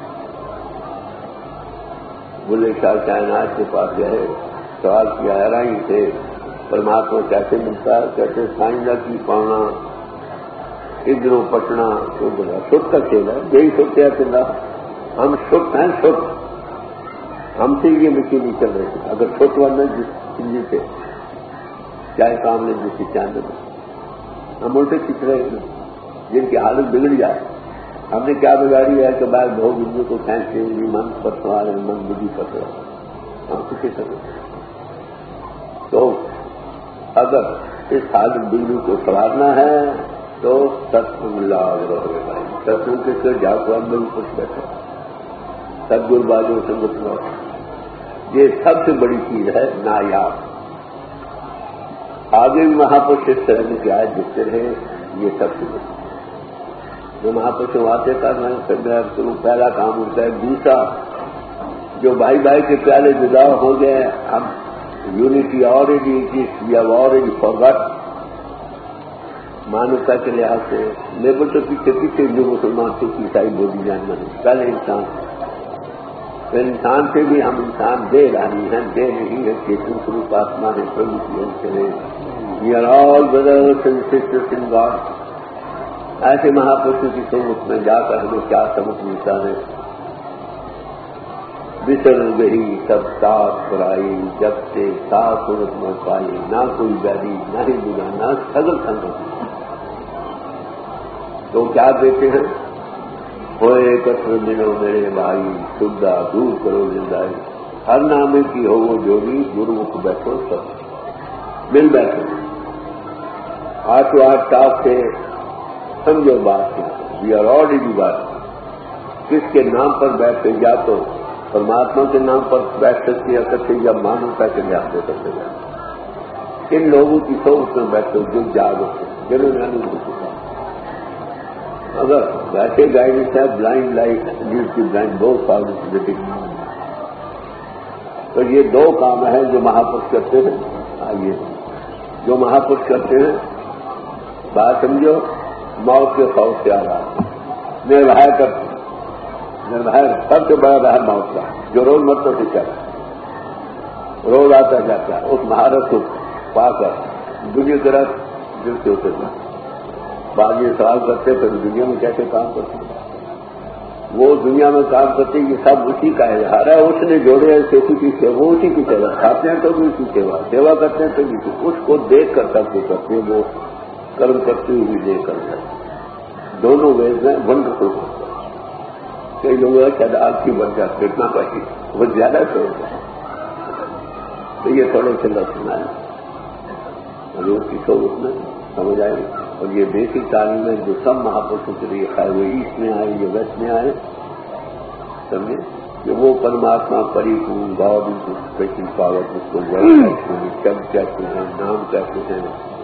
بلے شاہ کائنات کے پاس گئے, سوال کیا حیرانی سے پرماتما کیسے ملتا ہے, کیسے سائنسداں کی پڑھنا ادھروں پٹنا تو بڑا شک کا کھیل ہے. یہی سوچا کہ ہم شک ہیں, شک ہم سے یہ مٹی نہیں چل رہی. اگر شک ورنہ جس چیز سے چاہے کام نے جس کی چاند میں ہم ان سے کھینچ رہے ہیں جن کی حالت بگڑ جائے. ہم نے کیا بگاڑی ہے کہ بعض بہت بندوں کو کھینچ کے من پر سوار ہے, من بدھی پر سوار ہے. ہم کسی سکتے تو اگر اس حالت بگڑی کو سوارنا ہے تو ستسنگ اللہ رہے بھائی. ستسنگ کے سر جا کو اندر کچھ بیٹھا سدگرو باجو سنگت میں, یہ سب سے بڑی چیز ہے نایاب. آگے بھی مہاپرش اس طرح کی آئے جتنے رہے, یہ سب سے بڑی جو مہاپرش واقع کر رہے ہیں. پھر پہلا کام ہوتا ہے. دوسرا جو بھائی بھائی کے پیارے جدا ہو گئے, ہم unity already we have already forget. مانوتا کے لحاظ سے لیبر تو پیچھے پیچھے جو مسلمان سے عیسائی بولی جاننا ہے. پہلے انسان, پھر انسان سے بھی ہم انسان دے رہی ہیں, دے نہیں ہے کہ سروپ آسمان ہے پربھو کی ہم چلے. We are all brothers and sisters in God. ایسے مہاپرشوں کی صحبت میں جا کر ہمیں کیا سبق ملتا ہے. بسر گئی سب صاف برائی, جب سے صاف صورت میں پائی, نہ کوئی بیری نہ ہی بگا نہ سگل سنگت. تو کیا دیتے ہیں, ہوئے کثر دنوں میرے بھائی, شدہ دور کرو زندائی. ہر نامے کی ہو وہ جوڑی, گرمکھ بیٹھو سب مل بیٹھو. آٹھ آٹھ ٹاپ سے سمجھو بات کیا. وی آر آلریڈی بات. کس کے نام پر بیٹھے, یا تو پرماتما کے نام پر بیٹھ سکتے یا کرتے, یا مانوتا کے لحاظ سے کرتے جاتے. ان لوگوں کی صحبت میں بیٹھو جو جاگ ہوتے, جنہوں نے نہیں ہو چکا. اگر ویسے گائیڈنس ہے بلائنڈ لائٹ نیوز کی بلائنڈ دو سال تو یہ دو کام ہیں جو مہاپرش کرتے ہیں. آئیے جو مہاپرش کرتے ہیں بات سمجھو, موت کے خوف سے آ رہا نربھے کرتے ہیں. نربھے سب سے بڑا رہا موت کا, جو روز مرتبہ سے چل رہا ہے, روز آتا جاتا ہے. اس مہارت کو پا کر دنیا طرف دل سے اترنا. بعض یہ سوال کرتے پھر دنیا میں کیسے کام کرتے ہیں. وہ دنیا میں کام کرتے یہ سب اسی کا اظہار ہے. اس نے جوڑے ہیں کسی کی سیوا, وہ اسی کی سیوا کھاتے ہیں تو بھی اسی سیوا, سیوا کرتے ہیں تو بھی اس کو دیکھ کر سب کو کرتے ہیں. وہ کرم کرتے ہوئے دیکھ کر دونوں ویز میں ونڈرفل ہوتا ہے. کئی لوگ شاید آپ کی بن جاتے اتنا پائی وہ زیادہ سے ہوتا ہے. تو یہ تھوڑے سے لفظ سنا ہے لوگ کی صحبت میں سمجھ آئے. اور یہ بیسک تعلیم ہے جو سب مہاپرشوں کے لیے خیر وہ ایسٹ میں آئے یا ویسٹ میں آئے, سمجھے کہ وہ پرماتما پری پور گاڈ ان کو اسپیشل پاور, اس کو ورڈ کہتے ہیں, شبد کہتے ہیں, نام کہتے ہیں.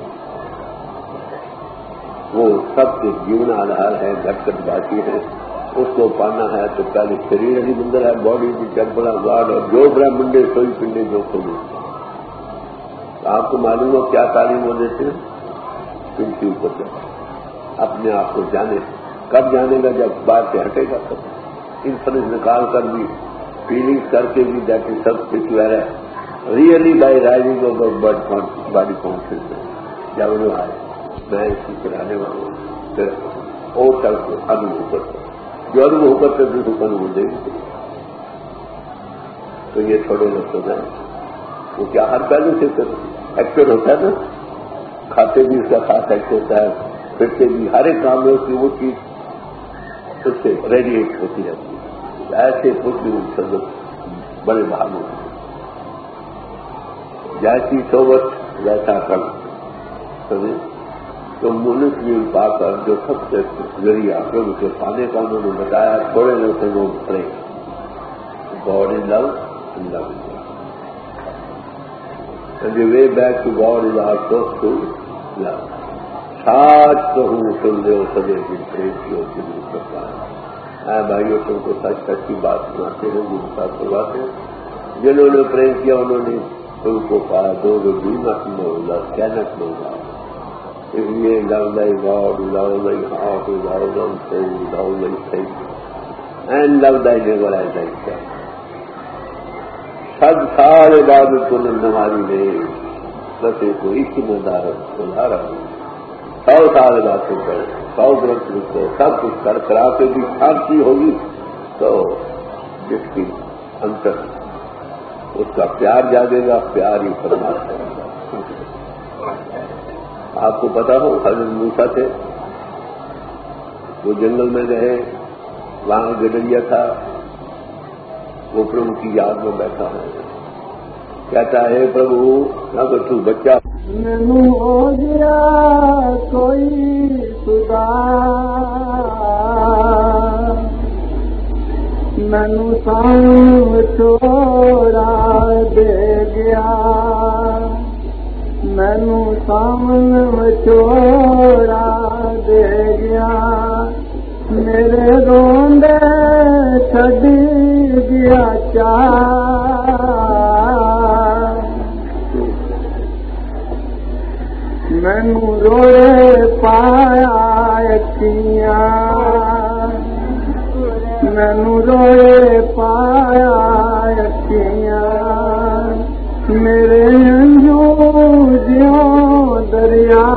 وہ سب کے جیون آدھار ہے, گھٹ کٹ باقی ہے. اس کو پانا ہے تو پہلے شریر علی مندر ہے, باڈی کی ٹیمپل آف گاڈ, اور جو برہمنڈے سوئی پنڈے جو کھولے. آپ کو معلوم ہو کیا تعلیم ہو دیتے ہیں ان کے اوپر سے اپنے آپ کو جانے. کب جانے گا جب بات سے ہٹے گا تب. انفلوئنس نکال کر بھی فیلنگس کر کے بھی دیٹ از سب اسپرچوئل ہے. Really by rising over body consciousness. جب انہوں آئے میں اس کی چلانے والا ہوں, پھر اور کل کو انوبھو کرتا ہوں, جو انوبھو کرتے دوسرے کو انوبھو دے گی. تو یہ تھوڑے لوگ ہوتا ہے وہ کیا ہر پہلو سے ایکٹر ہوتا ہے نا, کھاتے بھی اس کا خاص ایکٹ ہوتا ہے, پھرتے بھی ہر ایک کام میں اس کی وہ چیز اس سے ریڈیٹ ہوتی رہتی ہے. ایسے کچھ بھی سب بڑے بھاگ ہوتے ہیں. جیسی صحبت ویسا کر سمجھے. تو ملک میں پا کر جو سب سے ذریعہ پھر اسے پانے کا انہوں نے بتایا. تھوڑے دیر سے وہ پڑے God in love in love. And the way back to God is our first school. سچ کہوں سن لو سبے دن پریشیوں کی سکتا ہے بھائیوں تم کو سچ سچ کی بات سناتے ہیں جو ساتھ کرواتے ہیں جنہوں نے پریم کیا انہوں نے تم کو کہا دو گے بھی نت میں ہوگا کیا نت میں ہوگا اس لیے لو لائی گاڈ لو لائی ہارٹ لو لو سیل لو لائی سیل اینڈ لو لائی نیور ایز آئی کیا سب سارے بعد تم ہماری نے بسے کو عشق میں سنا رہا ہوں سو سال باتیں کرو سو گرنتھ لکھو سب کچھ کر کرا کے بھی شانتی ہوگی تو جس کی انتر اس کا پیار جاگے گا پیار ہی پرماتما ہوگا. آپ کو پتا ہو حضرت موسیٰ تھے وہ جنگل میں گئے وہاں گڈریا تھا وہ پربھو کی یاد میں بیٹھا ہے کہتا ہے پربھو نہ تو تو بچہ مینو ہو گیا کوئی خدا مینو سام چھوڑا دے گیا مینو سامن چھوڑا دے گیا میرے روندے چھڈی گیا چار مینو روڑے پایا اکھیاں مینو روڑے پایا اکھیاں میرے انجو جیوں دریا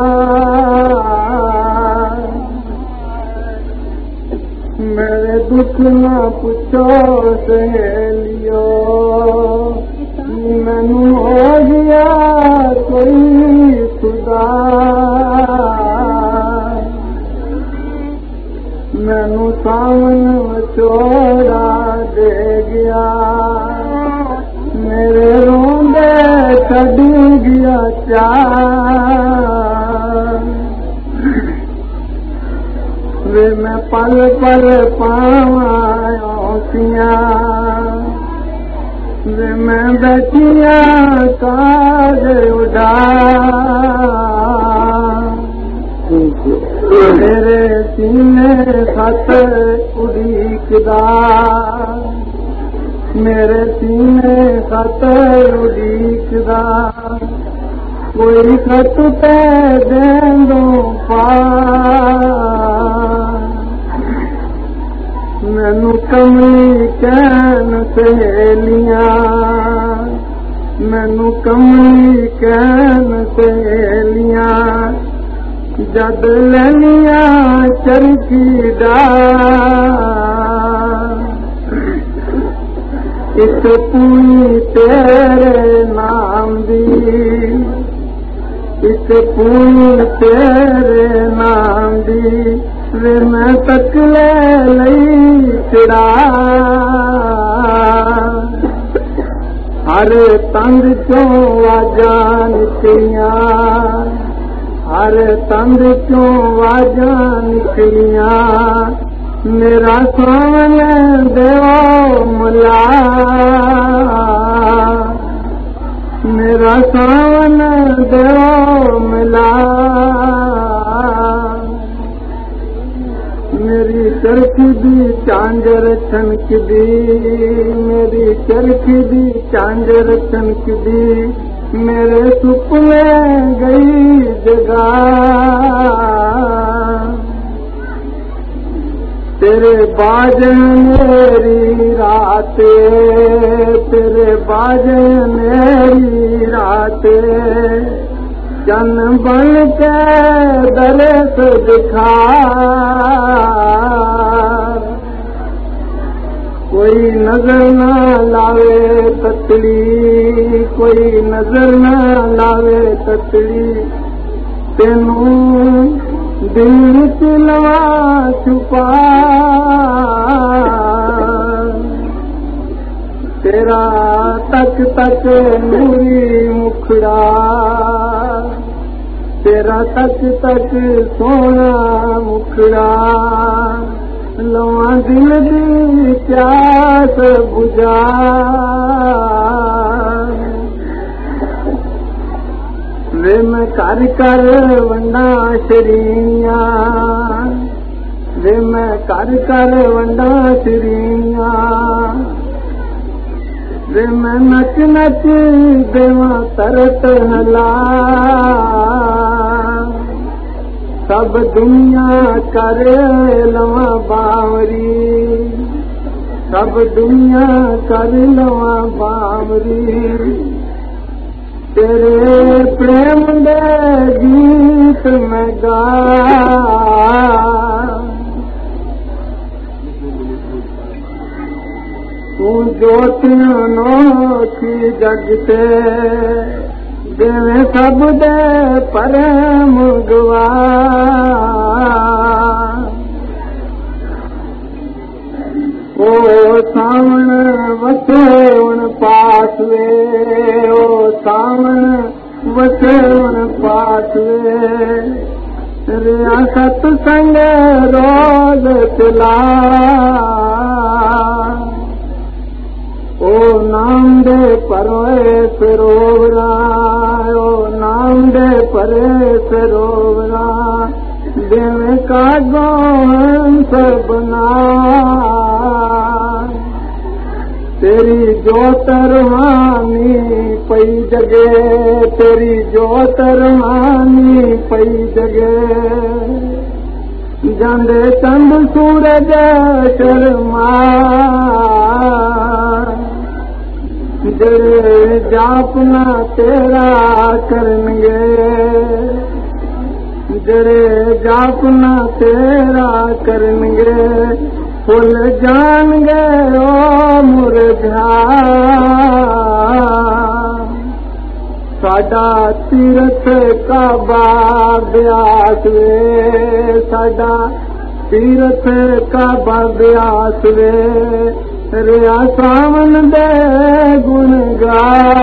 میرے دکھ نہ پوچھو سہیلیو مینو ہو گیا کوئی خدا مینو سامن چھوڑا دے گیا میرے روندے چھڈی گیا چار وے میں پل پل پاواں سیاں وے میں بیٹھیاں کاج اڈا میرے سینے خط اڑیکدا میرے سینے خط اڑیکدا کوئی خط پہ دیندوں پا مینو کملی کہن سہیلیاں مینو کملی کہن سہیلیاں جد لینیاں چرخی ڈار اس پوری تیرے نام دی اس پوری تیرے نام دی وے میں تکلے لئی چڑا ہر تنگ چوں واجاں نکلیاں ہر تنگ چوں واجاں نکلیاں میرا سامنے دیو ملا میرا سامنے دیو ملا میری چرخی دی چانجر چھنک دی میری چرخی دی چانجر چھنک دی میرے سپنے گئی جگہ تیرے باجن میری رات تیرے باجن میری رات چن بن کے درس دکھا کوئی نظر نہ لاوے تتلی کوئی نظر نہ لاوے تتلی تینوں دل چلوا چھپا تیرا تک تک نوری مکھڑا تیرا تک تک سونا مکھڑا لواں دل دی پیاس بجھا وے میں کر کر ونڈا شریاں وے میں کر کر ونڈا شریاں وے میں نچ نچ دیواں ترت ہلا سب دنیا کر لواں باوری سب دنیا کر لواں باوری تیرے پریم دے گیت میں گا تو جوتیاں نوکھی جگتے جویں سب دے پرم گوا او ساون وسے ان پاس وے او ساون وسے ان پاس وے ریاست سنگ روز چلا او نام دے پروے سروورا او نام دے پرے سروورا دیویں کا گوہن بنا تیری جوت روحانی پئی جگے تیری جوت روحانی پئی جگے جاندے چند سورج شرما جڑے جاپنا تیرا کرنگے جڑے جاپنا تیرا کرنگے پھول جان گے او مرجھا ساڈا تیرتھ کعبہ بیاس وے ساڈا تیرتھ کعبہ بیاس وے ریا ساون دے گن گا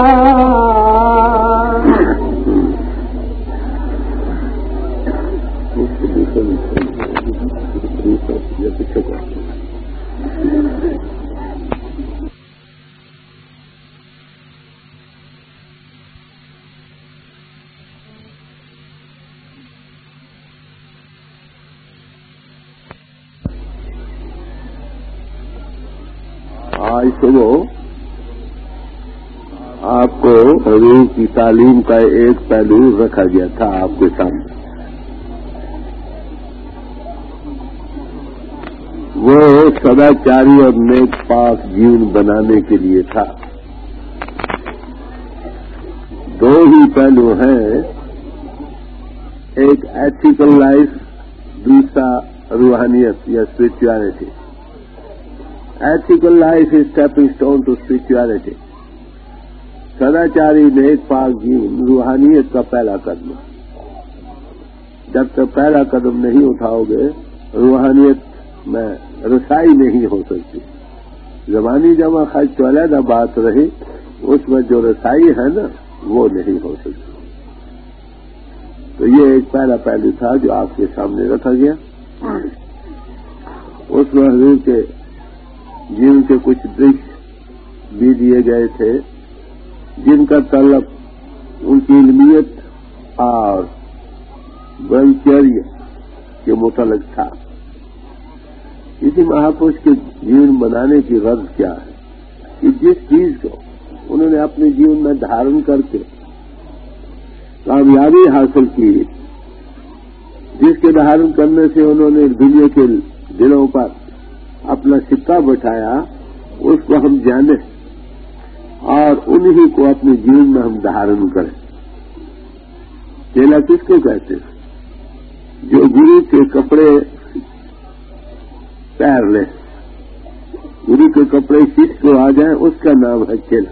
آج صبح آپ کو حضور کی تعلیم کا ایک پہلو رکھا گیا تھا آپ کے سامنے. وہ سداچاری اور نیک پاک جیون بنانے کے لیے تھا. دو ہی پہلو ہیں، ایک ایتھیکل لائف، دوسرا روحانیت یا spirituality. Ethical life is stepping stone to spirituality. سداچاری نیک پاک جیون روحانیت کا پہلا قدم. جب تک پہلا قدم نہیں اٹھاؤ گے روحانیت میں رسائی نہیں ہو سکتی. زبانی جمع خرچ تو علیحدہ بات رہی، اس میں جو رسائی ہے نا وہ نہیں ہو سکتی. تو یہ ایک پہلا پہلو تھا جو آپ کے سامنے رکھا گیا. اس میں حضور کے جن کے کچھ دش بھی دیے گئے تھے جن کا طلب ان کی علمیت اور برہمچریہ کے متعلق تھا. اسی مہاپروش کے جیون بنانے کی غرض کیا ہے کہ جس چیز کو انہوں نے اپنے جیون میں دھارن کر کے کامیابی حاصل کی، جس کے دھارن کرنے سے انہوں نے دنیا کے دلوں پر اپنا سکہ بٹھایا، اس کو ہم جانیں اور انہی کو اپنے جیون میں ہم دھارن کریں. چیلا کس کو کہتے ہیں؟ جو گرو کے کپڑے پہن لے، گرو کے کپڑے شیش کو آ جائیں، اس کا نام ہے چیلا.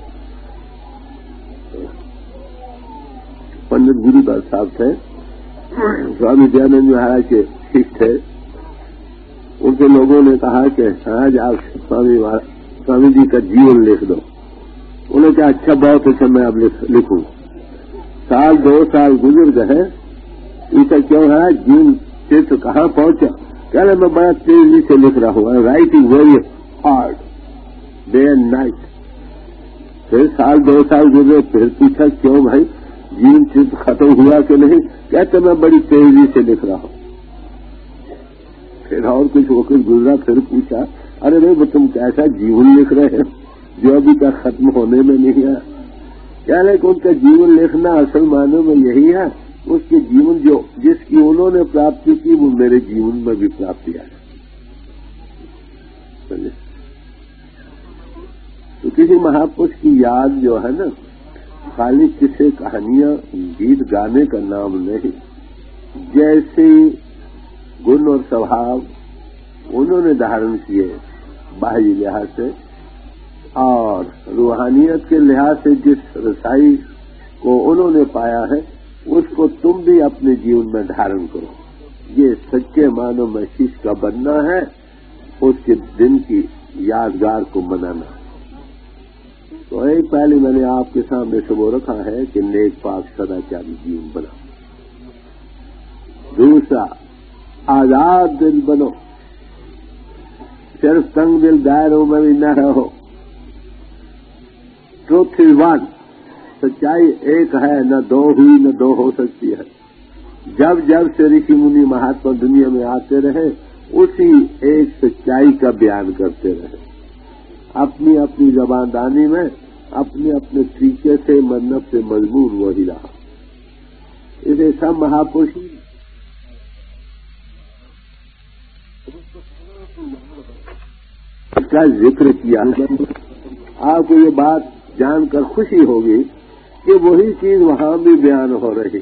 پنڈت گرو داس صاحب تھے، سوامی دیانند مہاراج کے شیش تھے. ان سے لوگوں نے کہا کہ آج آپ سوامی سوامی جی کا جیون لکھ دو. انہوں نے کہا اچھا بہت اچھا میں اب لکھوں. سال دو سال گزر گئے، ایسا کیوں ہے جیون چتر کہاں پہنچا؟ کہہ رہے میں بڑا تیزی سے لکھ رہا ہوں، writing very hard day and night. پھر سال دو سال گزرے، پھر پوچھا کیوں بھائی؟ जीवन चित्र खत्म हुआ कि नहीं? कहते मैं बड़ी तेजी से लिख रहा हूं। फिर और कुछ होकर गुजरा, फिर पूछा, अरे भाई वो तुम कैसा जीवन लिख रहे हो जो अभी तक खत्म होने में नहीं है? क्या लेकिन उनका जीवन लिखना असल मानों में यही है, उसके जीवन जो जिसकी उन्होंने प्राप्ति की वो मेरे जीवन में भी प्राप्ति है। तो किसी महापुरुष की याद जो है ना, खाली किसे कहानियां गीत गाने का नाम नहीं, जैसे गुण और स्वभाव उन्होंने धारण किए बाह्य लिहाज से और रूहानियत के लिहाज से जिस रसाई को उन्होंने पाया है उसको तुम भी अपने जीवन में धारण करो। ये सच्चे मानव मसीह का बनना है, उसके दिन की यादगार को मनाना। तो एक पहले मैंने आपके सामने सबो रखा है कि नेक पाक सदाचारी जीवन बना। दूसरा, आजाद दिल बनो, सिर्फ तंग दिल दायरों में भी न रहो। ट्रूथ इज वन, सच्चाई एक है, न दो हुई न दो हो सकती है। जब जब से ऋषि मुनि महात्मा दुनिया में आते रहे उसी एक सच्चाई का बयान करते रहे, अपनी अपनी जबानदानी में अपने अपने तरीके से, मन्नत से मजबूर वही रहा। इसे सब महापुरुष का जिक्र किया। आपको ये बात जानकर खुशी होगी कि वही चीज वहां भी बयान हो रही।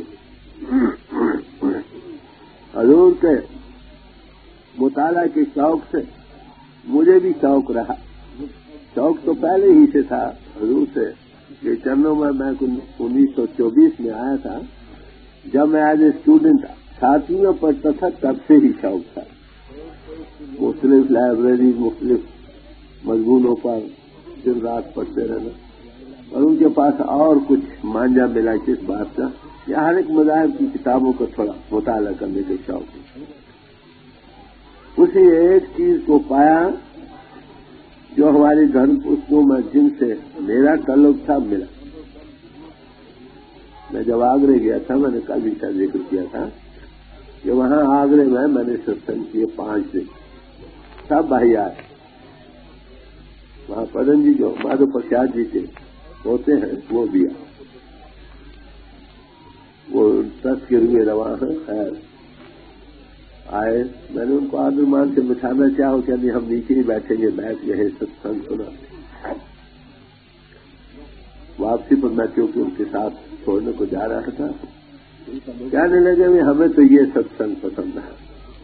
हजूर के मुताला के शौक से मुझे भी शौक रहा। शौक तो पहले ही से था हजूर से, ये चरणों में मैं उन्नीस सौ चौबीस में आया था। जब मैं एज ए स्टूडेंट सातवीं में पढ़ता था तब से ही शौक था। मुख्तलिफ लाइब्रेरी, मुख्तलिफ मजमूनों पर दिन रात पढ़ते रहना, और उनके पास और कुछ मांझा मिला किस बात का, या हर एक मज़ाहिब की किताबों का थोड़ा मुताला करने के शौक है। उसी एक चीज को पाया जो हमारे धर्म पुस्तकों में जिनसे मेरा ताल्लुक था मिला। मैं जब आगरे गया था, मैंने कल भी का जिक्र किया था कि वहां आगरे में मैंने सत्संग किए पांच दिन, सब भाई आए। वहां पदन जी जो माधव प्रसाद जी के होते हैं वो भी आए, वो दस के रुए रवा है। खैर आए, मैंने उनको आदर मान से बिठाना चाहो क्या नहीं, हम नीचे ही बैठेंगे, बैठ गए, सत्संग सुना। वापसी पर मैं क्योंकि उनके साथ छोड़ने को जा रहा था, कहने लगे हमें तो ये सत्संग पसंद है।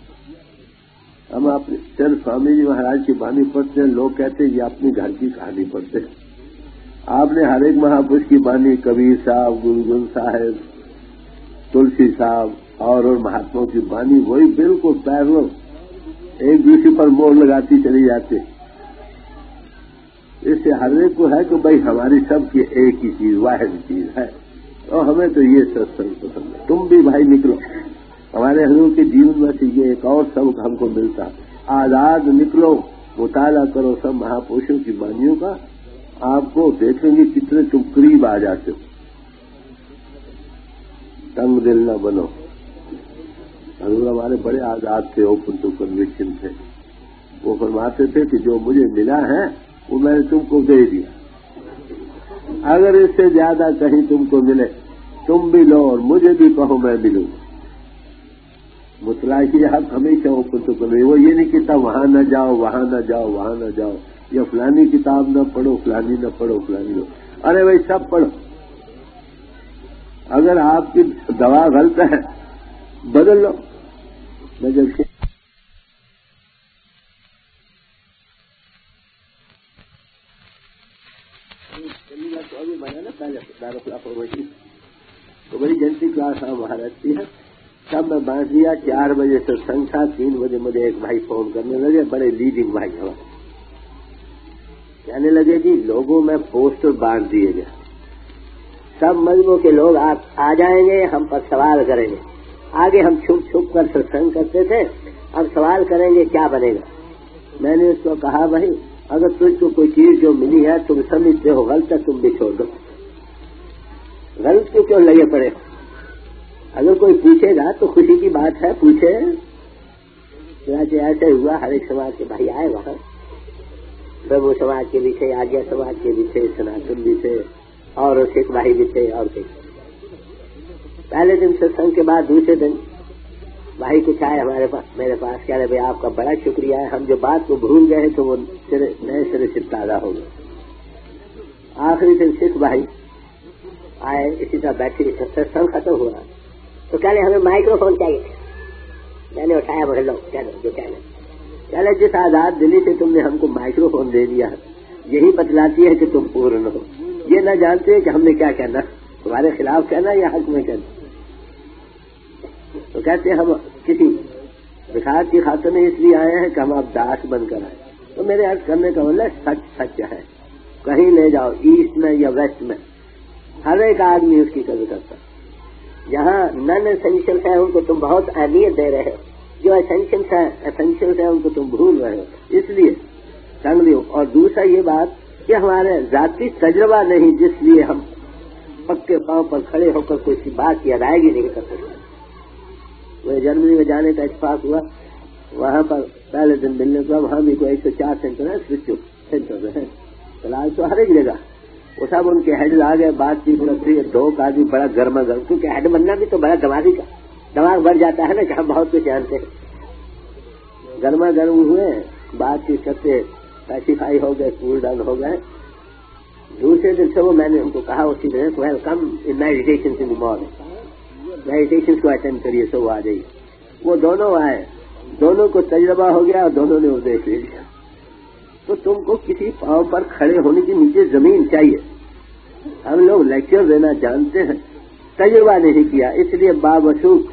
हम अपने चंद स्वामी जी महाराज की वाणी पढ़ते हैं, लोग कहते हैं ये अपनी घर की कहानी पढ़ते हैं। आपने हर एक महापुरुष की वाणी, कबीर साहब, गुरु ग्रंथ साहिब, तुलसी साहब और और महात्माओं की वाणी वही बिल्कुल पैरल एक दूसरे पर मोड़ लगाती चली जाती। इससे हर एक को है कि भाई हमारी सबकी एक ही चीज, वाहिद चीज है, और हमें तो ये सत्संग पसंद है। तुम भी भाई निकलो, हमारे हजूर के जीवन में से ये एक और सबक हमको मिलता। आजाद निकलो, मुताला करो सब महापुरुषों की वाणियों का, आपको देखेंगे कितने तुम करीब आ जाते हो। तंग दिल न बनो। हजूर हमारे बड़े आजाद थे, ओपन टू कन्विक्शन थे। वो फरमाते थे कि जो मुझे मिला है वो मैंने तुमको दे दिया, अगर इससे ज्यादा कहीं तुमको मिले तुम भी लो और मुझे भी कहो मैं भी लूं। मुतलाकी हक हमेशा ओपन टू कन्विक्शन। वो ये नहीं कहता वहां न जाओ, वहां न जाओ, वहां न जाओ, या फलानी किताब न पढ़ो, फलानी न पढ़ो, फलानी लो। अरे भाई सब पढ़ो। अगर आपकी दवा गलत है बदल लो। मैं जब तो अभी बना ना पहले दारुल तो बड़ी जनती क्लास वहां रहती है। तब मैं बांट दिया, चार बजे से संख्या, तीन बजे मुझे एक भाई फोन करने लगे, बड़े लीडिंग भाई हमारे, कहने लगे कि लोगों में पोस्टर बांट दिए गए, सब मजहबों के लोग आप आ जाएंगे, हम पर सवाल करेंगे। आगे हम छुप छुप कर सत्संग करते थे, अब सवाल करेंगे क्या बनेगा। मैंने उसको कहा भाई अगर तुझको कोई चीज जो मिली है तुम समझते हो गलत है, तुम भी छोड़ दो। غلط کیوں کیوں لگے پڑے؟ اگر کوئی پوچھے گا تو خوشی کی بات ہے، پوچھے. ایسے ہوا ہر ایک سماج کے بھائی آئے وہاں، برہمو سماج کے بھی تھے، آریہ سماج کے بھی تھے، سناتن بھی تھے، اور سکھ بھائی بھی تھے، اور تھے. پہلے دن ستسنگ کے بعد دوسرے دن بھائی کچھ آئے ہمارے پاس، میرے پاس، کہہ رہے بھائی آپ کا بڑا شکریہ ہے، ہم جو بات کو بھول گئے ہیں تو وہ نئے سرے سے تازہ ہو گئے. آخری دن سکھ بھائی آئے، اسی طرح بیٹھے، ستسنگ ختم ہوا تو کہہ رہے ہمیں مائکرو فون چاہیے. میں نے اٹھایا بولے لو کہہ جو کہنا. کہہ رہے جس آزاد دلی سے تم نے ہم کو مائکرو فون دے دیا یہی بتلاتی ہے کہ تم پورن ہو. یہ نہ جانتے ہیں کہ ہم نے کیا کہنا، تمہارے خلاف کہنا یا حق میں کہنا. تو کہتے ہم کسی بخار کی خاطر میں اس لیے آئے ہیں کہ ہم اب داس بن کر آئے. تو میرے عرض کرنے کا مطلب سچ سچ ہے. کہیں لے جاؤ، ایسٹ میں یا ویسٹ میں، ہر ایک آدمی اس کی قدر کرتا. جہاں نن اسینشلس ہیں ان کو تم بہت اہمیت دے رہے ہو، جو اسینشلس ہیں اسینشلس ہیں ان کو تم بھول رہے ہو. اس لیے سنگ لیو. اور دوسرا یہ بات کہ ہمارے ذاتی تجربہ نہیں جس لیے ہم پکے پاؤں پر کھڑے ہو کر کوئی سی بات کی ادائیگی نہیں کر سکتے. وہ جرمنی میں جانے کا اتفاق ہوا، وہاں پر پہلے دن ملنے کو وہاں بھی کوئی ایک سو چار سینٹر ہے، سوئچ سینٹر ہے فی الحال تو ہر ایک جگہ. وہ سب ان کے ہیڈ آ گئے، بات چیت رکھتی ہے، دو کا بھی بڑا گرما گرم، کیونکہ ہیڈ بننا بھی تو بڑا دماغی کا دماغ بڑھ جاتا ہے نا کہ ہم بہت کچھ جانتے ہیں. گرما گرم ہوئے، بات چیت کرتے پیسیفائی ہو گئے، کول ڈاؤن ہو گئے. دوسرے دن سے وہ میں نے ان کو کہا اسی دن welcome in meditation in the morning, meditation کو اٹینڈ کریے. سو وہ آ جائیے. وہ دونوں آئے، دونوں کو تجربہ ہو گیا اور دونوں نے وہ دیکھ لیا. تو تم کو کسی پاؤں پر کھڑے ہونے کی نیچے زمین چاہیے. ہم لوگ لیکچر دینا جانتے ہیں، تجربہ نہیں کیا، اس لیے باوسوخ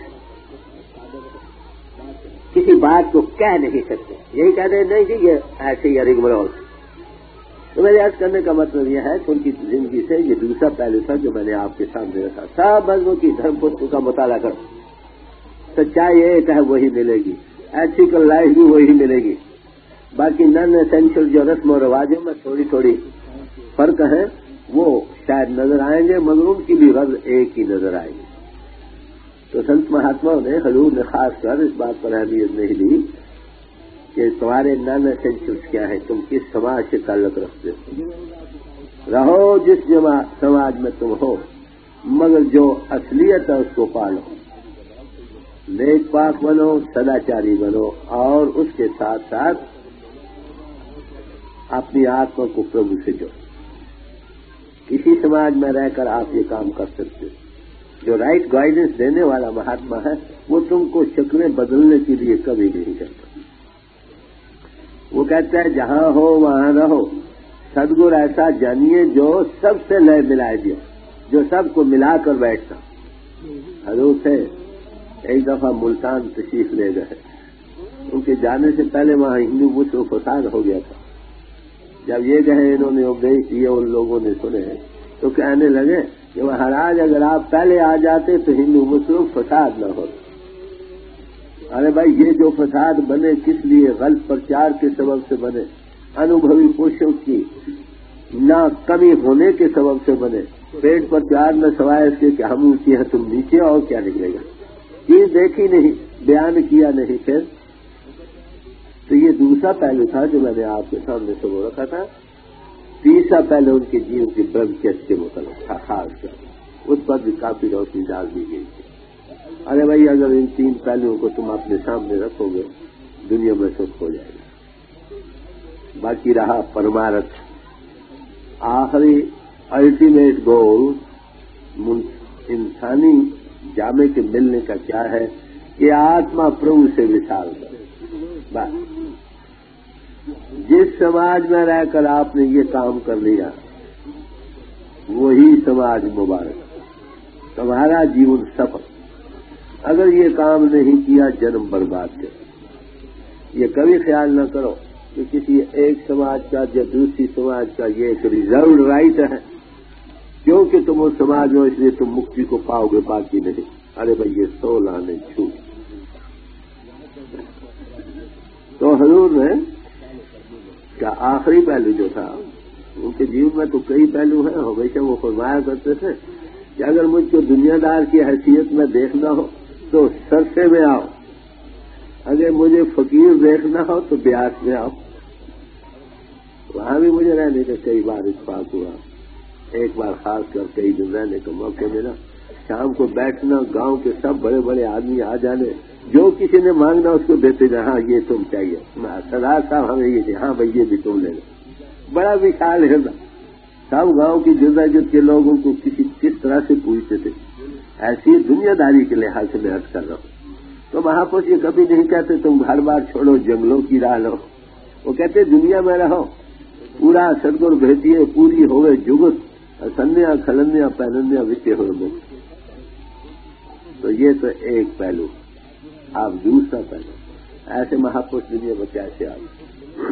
کسی بات کو کہہ نہیں سکتے. یہی کہتے ہیں نہیں جی یہ ایسے ہی رگمرول. تو میرے عرض کرنے کا مطلب یہ ہے کہ ان کی زندگی سے یہ دوسرا پہلو تھا جو میں نے آپ کے سامنے رکھا. سب بزموں کی دھرم پستوں کا مطالعہ کرو، سچائی ایک ہے وہی ملے گی، ایتھیکل لائف بھی وہی ملے گی. باقی نن اسینشل جو رسم و رواجوں میں تھوڑی تھوڑی فرق ہے وہ شاید نظر آئیں گے، مگر ان کی بھی غرض ایک ہی نظر آئے گی. تو سنت مہاتماؤں نے، حضور نے خاص کر اس بات پر اہمیت نہیں دی کہ تمہارے نن اسینشلس کیا ہے، تم کس سماج سے تعلق رکھتے ہو. رہو جس سماج میں تم ہو، مگر جو اصلیت ہے اس کو پالو، نیک پاک بنو، سداچاری بنو، اور اس کے ساتھ ساتھ اپنی آتما کو پربھو سے جوڑو. کسی سماج میں رہ کر آپ یہ کام کر سکتے. جو رائٹ گائیڈنس دینے والا مہاتما ہے وہ تم کو شکلیں بدلنے کے لیے کبھی نہیں کرتا. وہ کہتا ہے جہاں ہو وہاں رہو، سدگر ایسا جانیے جو سب سے لے ملائے دیا، جو سب کو ملا کر بیٹھتا. حضور سے ایک دفعہ ملتان تشریف لے گئے. ان کے جانے سے پہلے وہاں ہندو مسلم فساد ہو گیا تھا. جب یہ کہے انہوں نے اپدیش دیے، ان لوگوں نے سنے تو کہنے لگے کہ مہاراج اگر آپ پہلے آ جاتے تو ہندو مسلم فساد نہ ہوتا. ارے بھائی یہ جو فساد بنے کس لیے؟ غلط پرچار کے سبب سے بنے، انوبھوی پوشوں کی نہ کمی ہونے کے سبب سے بنے. پیٹ پر پیار نہ سوائے اس کے کہ ہم اونچے ہیں تم نیچے، اور کیا نکلے گا؟ چیز دیکھی نہیں، بیان کیا نہیں. پھر تو یہ دوسرا پہلو تھا جو میں نے آپ کے سامنے سے وہ رکھا تھا. تیسرا پہلو ان کے جیون کی برہمچریہ کے متعلق تھا، خاص کر اس پر بھی کافی روشنی ڈال دی گئی تھی. ارے بھائی اگر ان تین پہلوؤں کو تم اپنے سامنے رکھو گے دنیا میں سکھ ہو جائے گا. باقی رہا پرمارتھ، آخری الٹیمیٹ گول انسانی جامع کے ملنے کا کیا ہے کہ آتما پربھو سے وصال کرے. بس جس سماج میں رہ کر آپ نے یہ کام کر لیا وہی سماج مبارک، تمہارا جیون سفل. اگر یہ کام نہیں کیا جنم برباد کر. یہ کبھی خیال نہ کرو کہ کسی ایک سماج کا یا دوسری سماج کا یہ ایک ریزروڈ رائٹ ہے کیونکہ تم اس سماج میں اس لیے تم مکتی کو پاؤ گے، باقی نہیں. ارے بھائی یہ سو لانے چھوٹ. تو حضور نے کا آخری پہلو جو تھا، ان کے جیون میں تو کئی پہلو ہیں، ہمیشہ وہ فرمایا کرتے تھے کہ اگر مجھ کو دنیا دار کی حیثیت میں دیکھنا ہو تو سرسے میں آؤ، اگر مجھے فقیر دیکھنا ہو تو بیاس میں آؤ۔ وہاں بھی مجھے رہنے کا کئی بار اتفاق ہوا، ایک بار خاص کر کئی دن رہنے کا موقع ملا۔ شام کو بیٹھنا، گاؤں کے سب بڑے بڑے آدمی آ جانے، جو کسی نے مانگنا اس کو دیتے جا، ہاں یہ تم چاہیے، سردار صاحب ہمیں یہ چاہیے، ہاں بھائی یہ بھی تم لے لو۔ بڑا وشال ہے نا، سب گاؤں کی جزا جت کے لوگ ان کو کسی کس طرح سے پوچھتے تھے۔ ایسی دنیا داری کے لحاظ سے میں عرض کر رہا ہوں۔ تو مہاپرش یہ کبھی نہیں کہتے تم گھر بار چھوڑو، جنگلوں کی راہ لو، وہ کہتے دنیا میں رہو، پورا سدگر بھیٹیے پوری ہوئے جگت، سنیا کھلنیا پہننیا وچے ہوئے مکت۔ تو یہ تو ایک پہلو، آپ دوسرا پہلو، ایسے مہاپرش دنیا میں کیسے آئے؟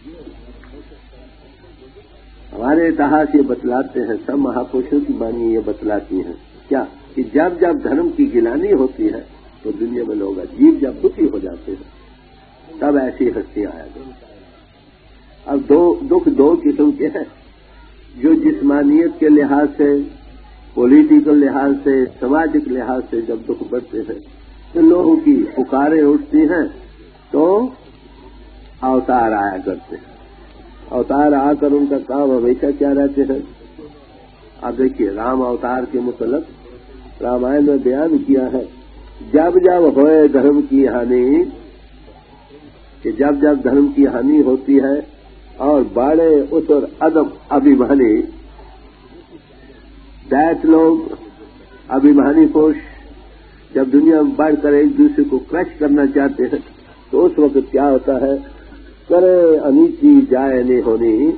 ہمارے اتہاس یہ بتلاتے ہیں، سب مہاپرشوں کی بانی یہ بتلاتی ہیں کیا کہ جب جب دھرم کی گلانی ہوتی ہے تو دنیا میں لوگ عجیب جب دکھی ہو جاتے ہیں، تب ایسی ہستیاں آیا کرتی۔ اب دو دکھ دو قسم کے ہیں، جو جسمانیت کے لحاظ سے، پولیٹیکل لحاظ سے، سماجک لحاظ سے جب دکھ بڑھتے ہیں تو لوگوں کی پکاریں اٹھتی ہیں تو اوتار آیا کرتے ہیں۔ اوتار آ کر ان کا کام ہمیشہ کیا رہتے ہیں؟ اب دیکھیے رام اوتار کے متعلق رامائن میں بیان کیا ہے، جب جب ہوئے دھرم کی ہانی، کہ جب جب دھرم کی ہانی ہوتی ہے اور باڑے اسر ادب ابھیمانی، دیت لوگ ابھیمانی پوش جب دنیا میں بڑھ کر ایک دوسرے کو کرش کرنا چاہتے ہیں تو اس وقت کیا ہوتا ہے؟ کرے انیتی جائے نہیں ہونی،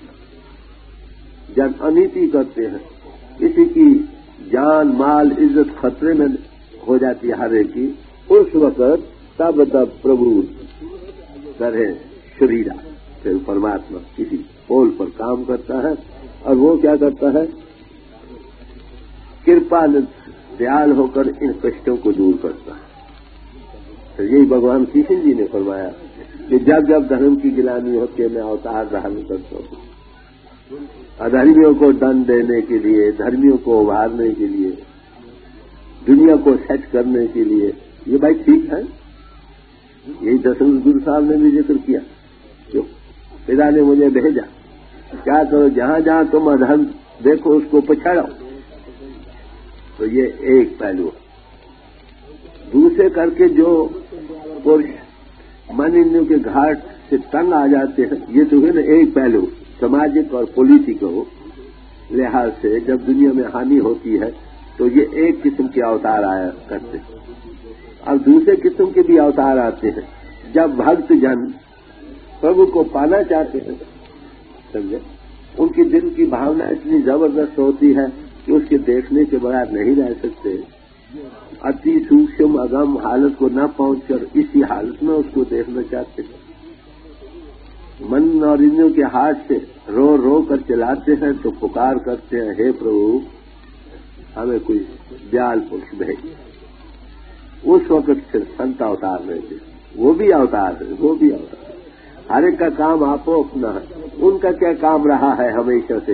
جب انیتی کرتے ہیں، کسی کی جان مال عزت خطرے میں ہو جاتی ہے ہر ایک کی، اس وقت تب تب پربھو کرے شریرا، پھر پرماتما کسی پول پر کام کرتا ہے اور وہ کیا کرتا ہے؟ کرپا دیال ہو کر ان کشٹوں کو دور کرتا ہے۔ تو یہی بھگوان کرشن جی نے فرمایا کہ جب جب دھرم کی گلانی ہوتی ہے میں اوتار دھارن کرتا ہوں، ادھرمیوں کو دنڈ دینے کے لیے، دھرمیوں کو ابھارنے کے لیے، دنیا کو سیٹ کرنے کے لیے۔ یہ بھائی ٹھیک ہے، یہی دسویں گرو صاحب نے بھی ذکر کیا، جو خدا نے مجھے بھیجا، کیا کرو جہاں جہاں تم ادھرم دیکھو اس کو پچھاڑو۔ تو یہ ایک پہلو ہے۔ دوسرے کر کے جو پرش من انوں کے گھاٹ سے تنگ آ جاتے ہیں، یہ تو ہے نا ایک پہلو سماجک اور پولیٹیکل لحاظ سے، جب دنیا میں ہانی ہوتی ہے تو یہ ایک قسم کے اوتار آیا کرتے ہیں۔ اب دوسرے قسم کے بھی اوتار آتے ہیں جب بھکت جن پربھو کو پانا چاہتے ہیں، سمجھے، ان کی دل کی بھاونا اتنی زبردست ہوتی ہے کہ اس کے دیکھنے کے بغیر نہیں رہ سکتے، اتی سوکشم اگم حالت کو نہ پہنچ کر اسی حالت میں اس کو دیکھنا چاہتے ہیں، من اور انوں کے ہاتھ سے رو رو کر چلاتے ہیں تو پکار کرتے ہیں، ہے پربھو ہمیں کوئی دیال پرش بھیج۔ اس وقت پھر سنت اوتار رہتے، وہ بھی اوتار ہے، وہ بھی اوتار ہے، ہر ایک کا کام آپ اپنا ہے۔ ان کا کیا کام رہا ہے ہمیشہ سے؟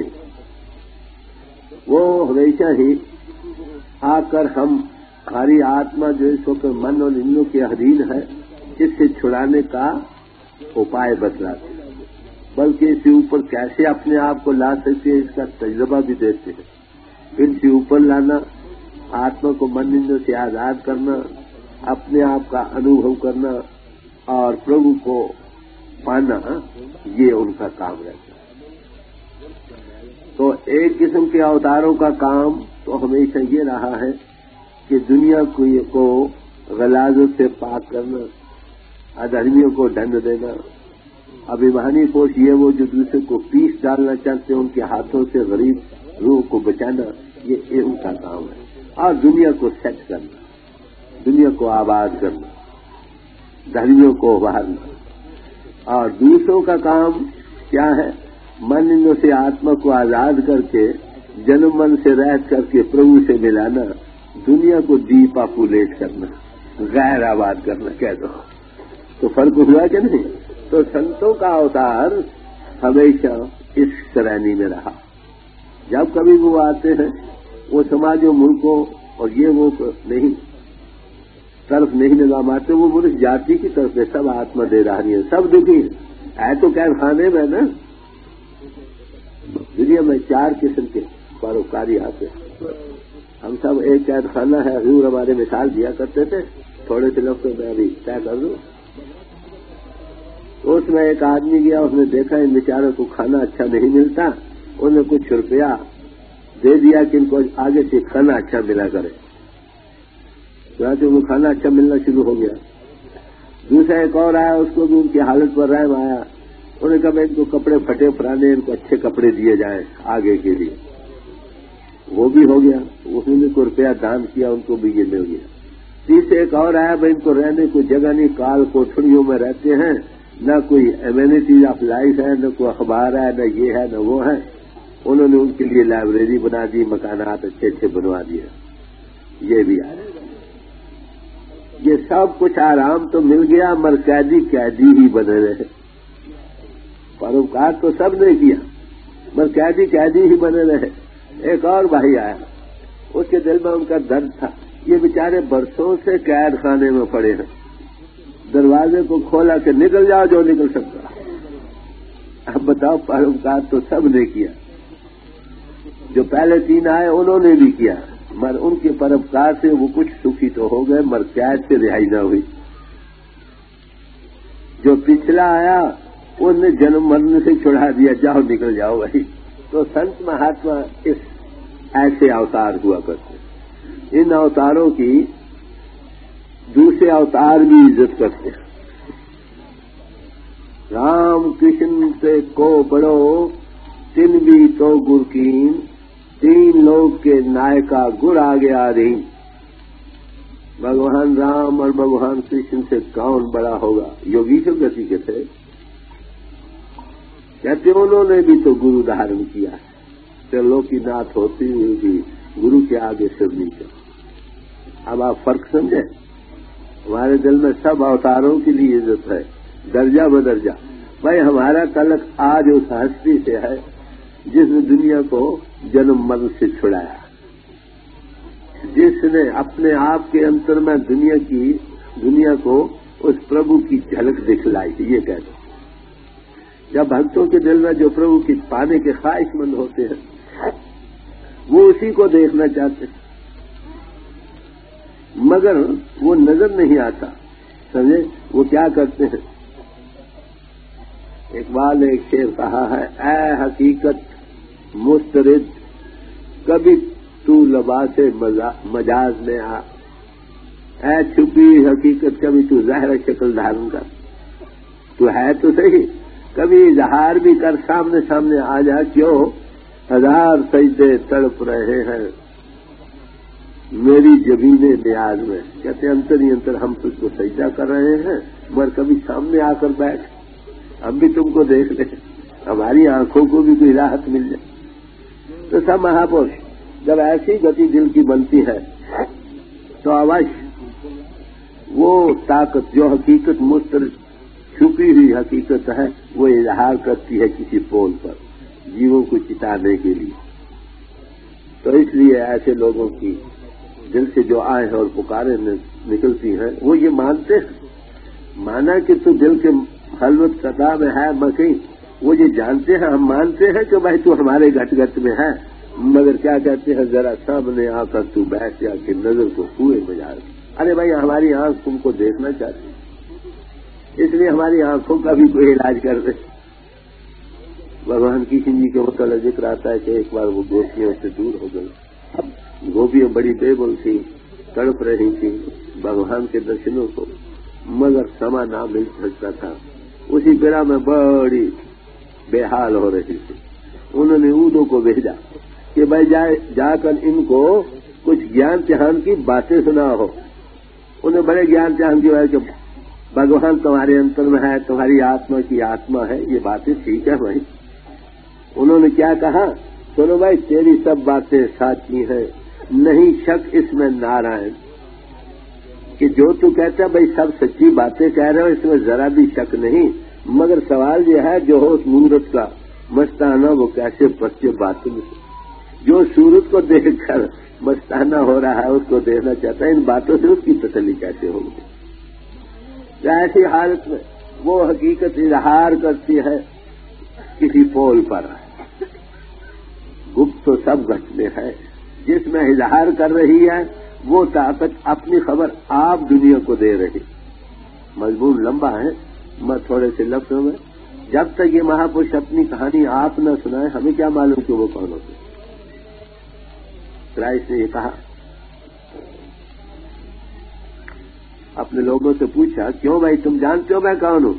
وہ ہمیشہ ہی آ کر ہم ہماری آتما جو اس وقت من اور انوں کے ادھین ہے، اس سے چھڑانے کا اپائے بتلاتے ہیں، بلکہ اس سے اوپر کیسے اپنے آپ کو لا سکتے اس کا تجربہ بھی دیتے ہیں۔ ان سے اوپر لانا، آتما کو من انوں سے آزاد کرنا، اپنے آپ کا انوبھو کرنا اور پربھو کو پانا، یہ ان کا کام رہتا ہے۔ تو ایک قسم کے اوتاروں کا کام تو ہمیشہ یہ رہا ہے کہ دنیا کو غلاظت سے پاک کرنا، ادھرمیوں کو دنڈ دینا، ابھیمانی پوش یہ وہ جو دوسرے کو پیس ڈالنا چاہتے ہیں ان کے ہاتھوں سے غریب روح کو بچانا، یہ ان کا کام ہے۔ اور دنیا کو سیٹ کرنا، دنیا کو آباد کرنا، دھرمیوں کو ابھارنا۔ اور دوسروں کا کام کیا ہے؟ من انوں سے آتما کو آزاد کر کے جنم من سے رہت کر کے پربھو سے ملانا، دنیا کو ڈی پاپولیٹ کرنا، غیر آباد کرنا کہہ دو، تو فرق ہوا کہ نہیں؟ تو سنتوں کا اوتار ہمیشہ اس شرانی میں رہا۔ جب کبھی وہ آتے ہیں وہ سماجوں ملکوں اور یہ وہ نہیں طرف نہیں نگاہ مارتے، وہ منش جاتی کی طرف ہے، سب آتما دے رہی ہے، سب دکھی ہے تو قید خانے میں نا دنیا میں چار قسم کے پروکاری آتے ہیں، ہم سب ایک قید خانہ ہے، حضور ہمارے مثال دیا کرتے تھے، تھوڑے سے لفظوں میں ابھی طے کر دوں۔ اس میں ایک آدمی گیا، اس نے دیکھا ان بیچاروں کو کھانا اچھا نہیں ملتا، انہیں کچھ روپیہ دے دیا کہ ان کو آگے سے کھانا اچھا ملا کرے، جہاں سے وہ کھانا اچھا ملنا شروع ہو گیا۔ دوسرا ایک اور آیا، اس کو بھی ان کی حالت پر رحم آیا، انہوں نے کہا ان کو کپڑے پھٹے پرانے، ان کو اچھے کپڑے دیے جائیں آگے کے لیے، وہ بھی ہو گیا، اس نے کو روپیہ دان کیا، ان کو بھی یہ مل گیا۔ تیسرے ایک اور آیا، بھائی ان کو رہنے کو جگہ نہیں، کال کوٹھڑیوں میں رہتے ہیں، نہ کوئی ایمینٹیز آف لائف ہے، نہ کوئی اخبار ہے، نہ یہ ہے نہ وہ ہے، انہوں نے ان کے لیے لائبریری بنا دی، مکانات اچھے اچھے بنوا دیے، یہ بھی آیا۔ یہ سب کچھ آرام تو مل گیا، مگر قیدی قیدی ہی بنے رہے، پروپکار تو سب نے کیا مگر قیدی قیدی ہی بنے رہے۔ ایک اور بھائی آیا، اس کے دل میں ان کا درد تھا، یہ بیچارے برسوں سے قید خانے میں پڑے ہیں، دروازے کو کھولا کہ نکل جاؤ جو نکل سکتا۔ اب بتاؤ، پروپکار تو سب نے کیا، جو پہلے تین آئے انہوں نے بھی کیا، مگر ان کے پروپکار سے وہ کچھ سکھی تو ہو گئے، مگر قید سے رہائی نہ ہوئی۔ جو پچھلا آیا اس نے جنم مرنے سے چھڑا دیا، جاؤ نکل جاؤ بھائی۔ تو سنت مہاتما اس ایسے اوتار ہوا کرتے، ان اوتاروں کی دوسرے اوتار بھی عزت کرتے ہیں۔ رام کرشن سے کو بڑو تن بھی تو گر کین، تین لوگ کے نائکا گر آگے آ رہی۔ بھگوان رام اور بھگوان کرشن سے کون بڑا ہوگا؟ یوگیشور گتی کے تھے، کہتے انہوں نے بھی تو گرو دھارن کیا ہے، چلو کی نات ہوتی ہوئی بھی گرو کے آگے سر نہیں چلا۔ اب آپ فرق سمجھیں، ہمارے دل میں سب اوتاروں کے لیے عزت ہے، درجہ بدرجہ۔ بھائی ہمارا تعلق آج اس ہستی سے ہے جس نے دنیا کو جنم مرن سے چھڑایا، جس نے اپنے آپ کے انتر میں دنیا کی دنیا کو اس پربھو کی جھلک دکھلائی۔ یہ کہتے ہیں جب بھکتوں کے دل میں جو پربھو کی پانے کے خواہش مند ہوتے ہیں وہ اسی کو دیکھنا چاہتے ہیں، مگر وہ نظر نہیں آتا، سمجھے؟ وہ کیا کرتے ہیں؟ اقبال نے ایک شعر کہا ہے، اے حقیقت مسترد کبھی تو لباس مجاز میں آ، اے چھپی حقیقت کبھی تو ظاہر شکل دھارن کر، تو ہے تو صحیح، کبھی اظہار بھی کر، سامنے سامنے آ جا، کیوں ہزار سجدے تڑپ رہے ہیں میری جبین نیاز میں۔ کہتے انتر ہی انتر ہم تجھ کو سجدہ کر رہے ہیں، مگر کبھی سامنے آ کر بیٹھ، ہم بھی تم کو دیکھ لیں، ہماری آنکھوں کو بھی کوئی راحت مل جائے۔ تو سب مہاپرش جب ایسی گتی دل کی بنتی ہے تو اوش وہ طاقت جو حقیقت مستر چھپی ہوئی حقیقت ہے وہ اظہار کرتی ہے کسی پول پر جیووں کو چتانے کے لیے۔ تو اس لیے ایسے لوگوں کی دل سے جو آئے ہیں اور پکارے نکلتی ہیں وہ یہ مانتے ہیں، مانا کہ تو دل کے خلوت قطع میں ہے مکئی، وہ یہ جانتے ہیں، ہم مانتے ہیں کہ بھائی تو ہمارے گھٹ گھٹ میں ہے، مگر کیا کہتے ہیں ذرا سامنے آ کر تو بیٹھ جا کے نظر کو کنویں میں جا۔ ارے بھائی ہماری آنکھ تم کو دیکھنا چاہتی ہے، اس لیے ہماری آنکھوں کا بھی کوئی علاج کر دے۔ بھگوان کشن جی کے متعلق ذکر آتا ہے کہ ایک بار وہ گوپیوں سے دور ہو گئی، اب گوپیاں بڑی بے بل تھی، تڑپ رہی تھی بھگوان کے درشنوں کو، مگر سما نہ مل سکتا تھا، اسی بیڑا میں بڑی بے حال ہو رہی تھی۔ انہوں نے اودوں کو بھیجا کہ بھائی جائے جا کر ان کو کچھ گیان چہان کی باتیں سنا ہو۔ انہیں بڑے گیان چہان کی ہے کہ بھگوان تمہارے انتر میں ہے، تمہاری آتما کی آتما ہے، یہ باتیں ٹھیک ہے بھائی۔ انہوں نے کیا کہا، سنو بھائی تیری سب باتیں سچی ہیں، نہیں شک اس میں نارائن، کہ جو تو کہتا ہے بھائی سب سچی باتیں کہہ رہے ہو، اس میں ذرا بھی شک نہیں، مگر سوال یہ ہے جو ہو اس مورت کا مستانہ وہ کیسے بچے باتیں میں، جو صورت کو دیکھ کر مستانہ ہو رہا ہے اس کو دیکھنا چاہتا ہے، ان باتوں سے اس کی تسلی کیسے ہوگی؟ ایسی حالت میں وہ حقیقت اظہار کرتی ہے کسی پول پر، گپت تو سب گھٹ میں ہے، جس میں اظہار کر رہی ہے وہ طاقت اپنی خبر آپ دنیا کو دے رہی۔ مضمون لمبا ہے، میں تھوڑے سے لفظوں میں، جب تک یہ مہاپرش اپنی کہانی آپ نہ سنائے ہمیں کیا معلوم کہ وہ کون ہوتے۔ کرائسٹ نے یہ کہا، اپنے لوگوں سے پوچھا کیوں بھائی تم جانتے ہو میں کون ہوں؟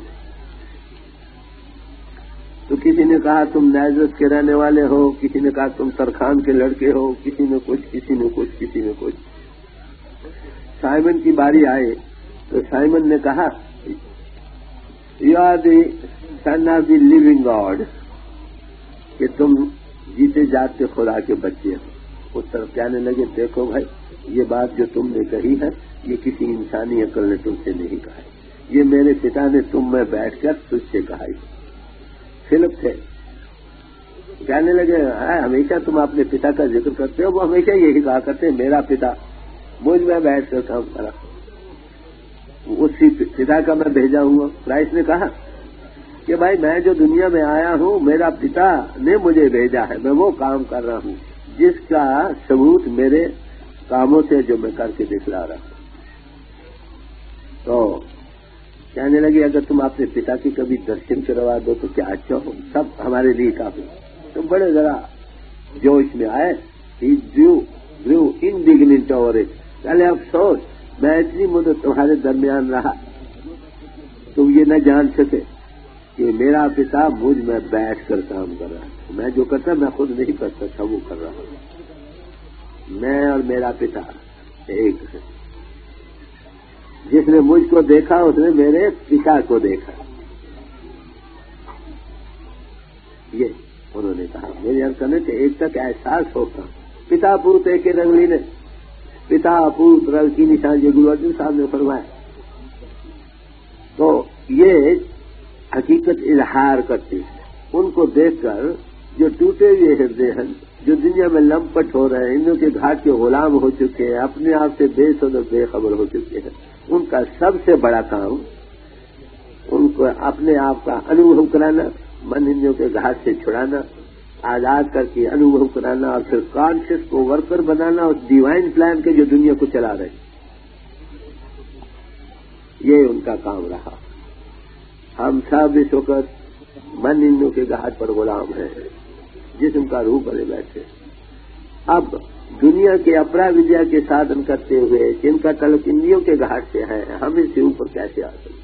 تو کسی نے کہا تم نیزرس کے رہنے والے ہو، کسی نے کہا تم ترخان کے لڑکے ہو، کسی نے کچھ کسی نے کچھ کسی نے کچھ۔ سائمن کی باری آئے تو سائمن نے کہا you are the son of the living God, کہ تم جیتے جاتے خدا کے بچے ہو۔ اس طرف کہنے لگے دیکھو بھائی یہ بات جو تم نے کہی ہے یہ کسی انسانی عقل نے تم سے نہیں کہا ہے، یہ میرے پتا نے تم میں بیٹھ کر تجھ سے کہا ہے۔ فلپ تھے، کہنے لگے ہمیشہ تم اپنے پتا کا ذکر کرتے ہو، وہ ہمیشہ یہی کہا کرتے میرا پتا مجھ میں بیٹھ کر کام کرا، اسی پتا کا میں بھیجا ہوں۔ کرائسٹ نے کہا کہ بھائی میں جو دنیا میں آیا ہوں میرا پتا نے مجھے بھیجا ہے، میں وہ کام کر رہا ہوں جس کا ثبوت میرے کاموں سے جو میں کر کے دکھلا رہا ہوں۔ تو کہنے لگے اگر تم اپنے پتا کی کبھی درشن کروا دو تو کیا اچھا ہو، سب ہمارے لیے کافی۔ تم بڑے ذرا جوش میں آئے، انڈیگنٹ اوور اٹ، پہلے افسوس میں اتنی مدت تمہارے درمیان رہا تم یہ نہ جان سکے کہ میرا پتا مجھ میں بیٹھ کر کام کر رہا ہے، میں جو کرتا میں خود نہیں کرتا تھا وہ کر رہا ہوں۔ میں اور میرا پتا ایک ہے، جس نے مجھ کو دیکھا اس نے میرے پتا کو دیکھا۔ یہ انہوں نے کہا میری عرض کرنے کہ ایک تک احساس ہوتا پتا پوت ایک رنگلی نے، پتا پوت رل کی نشان یہ گرو ارجن صاحب نے فرمایا۔ تو یہ حقیقت اظہار کرتی ہے، ان کو دیکھ کر جو ٹوٹے ہوئے ہردے ہیں، جو دنیا میں لمپٹ ہو رہے ہیں، انہوں کے گھاٹ کے غلام ہو چکے ہیں، اپنے آپ سے بے سود بے خبر ہو چکے ہیں، ان کا سب سے بڑا کام ان کو اپنے آپ کا انوبھو کرانا، من انجوں کے گھاٹ سے چھڑانا، آزاد کر کے انوبھو کرانا، اور پھر کانشیس کو ورکر بنانا اور ڈیوائن پلان کے جو دنیا کو چلا رہے ہیں، یہ ان کا کام رہا۔ ہم سب اس وقت من انجوں کے گھاٹ پر غلام ہیں، جسم کا روح بنے بیٹھے۔ اب دنیا کے اپرا ودیا کے سادھن کرتے ہوئے جن کا تعلق انڈیوں کے گھاٹ سے ہے، ہم اس سے اوپر کیسے آ سکتے؟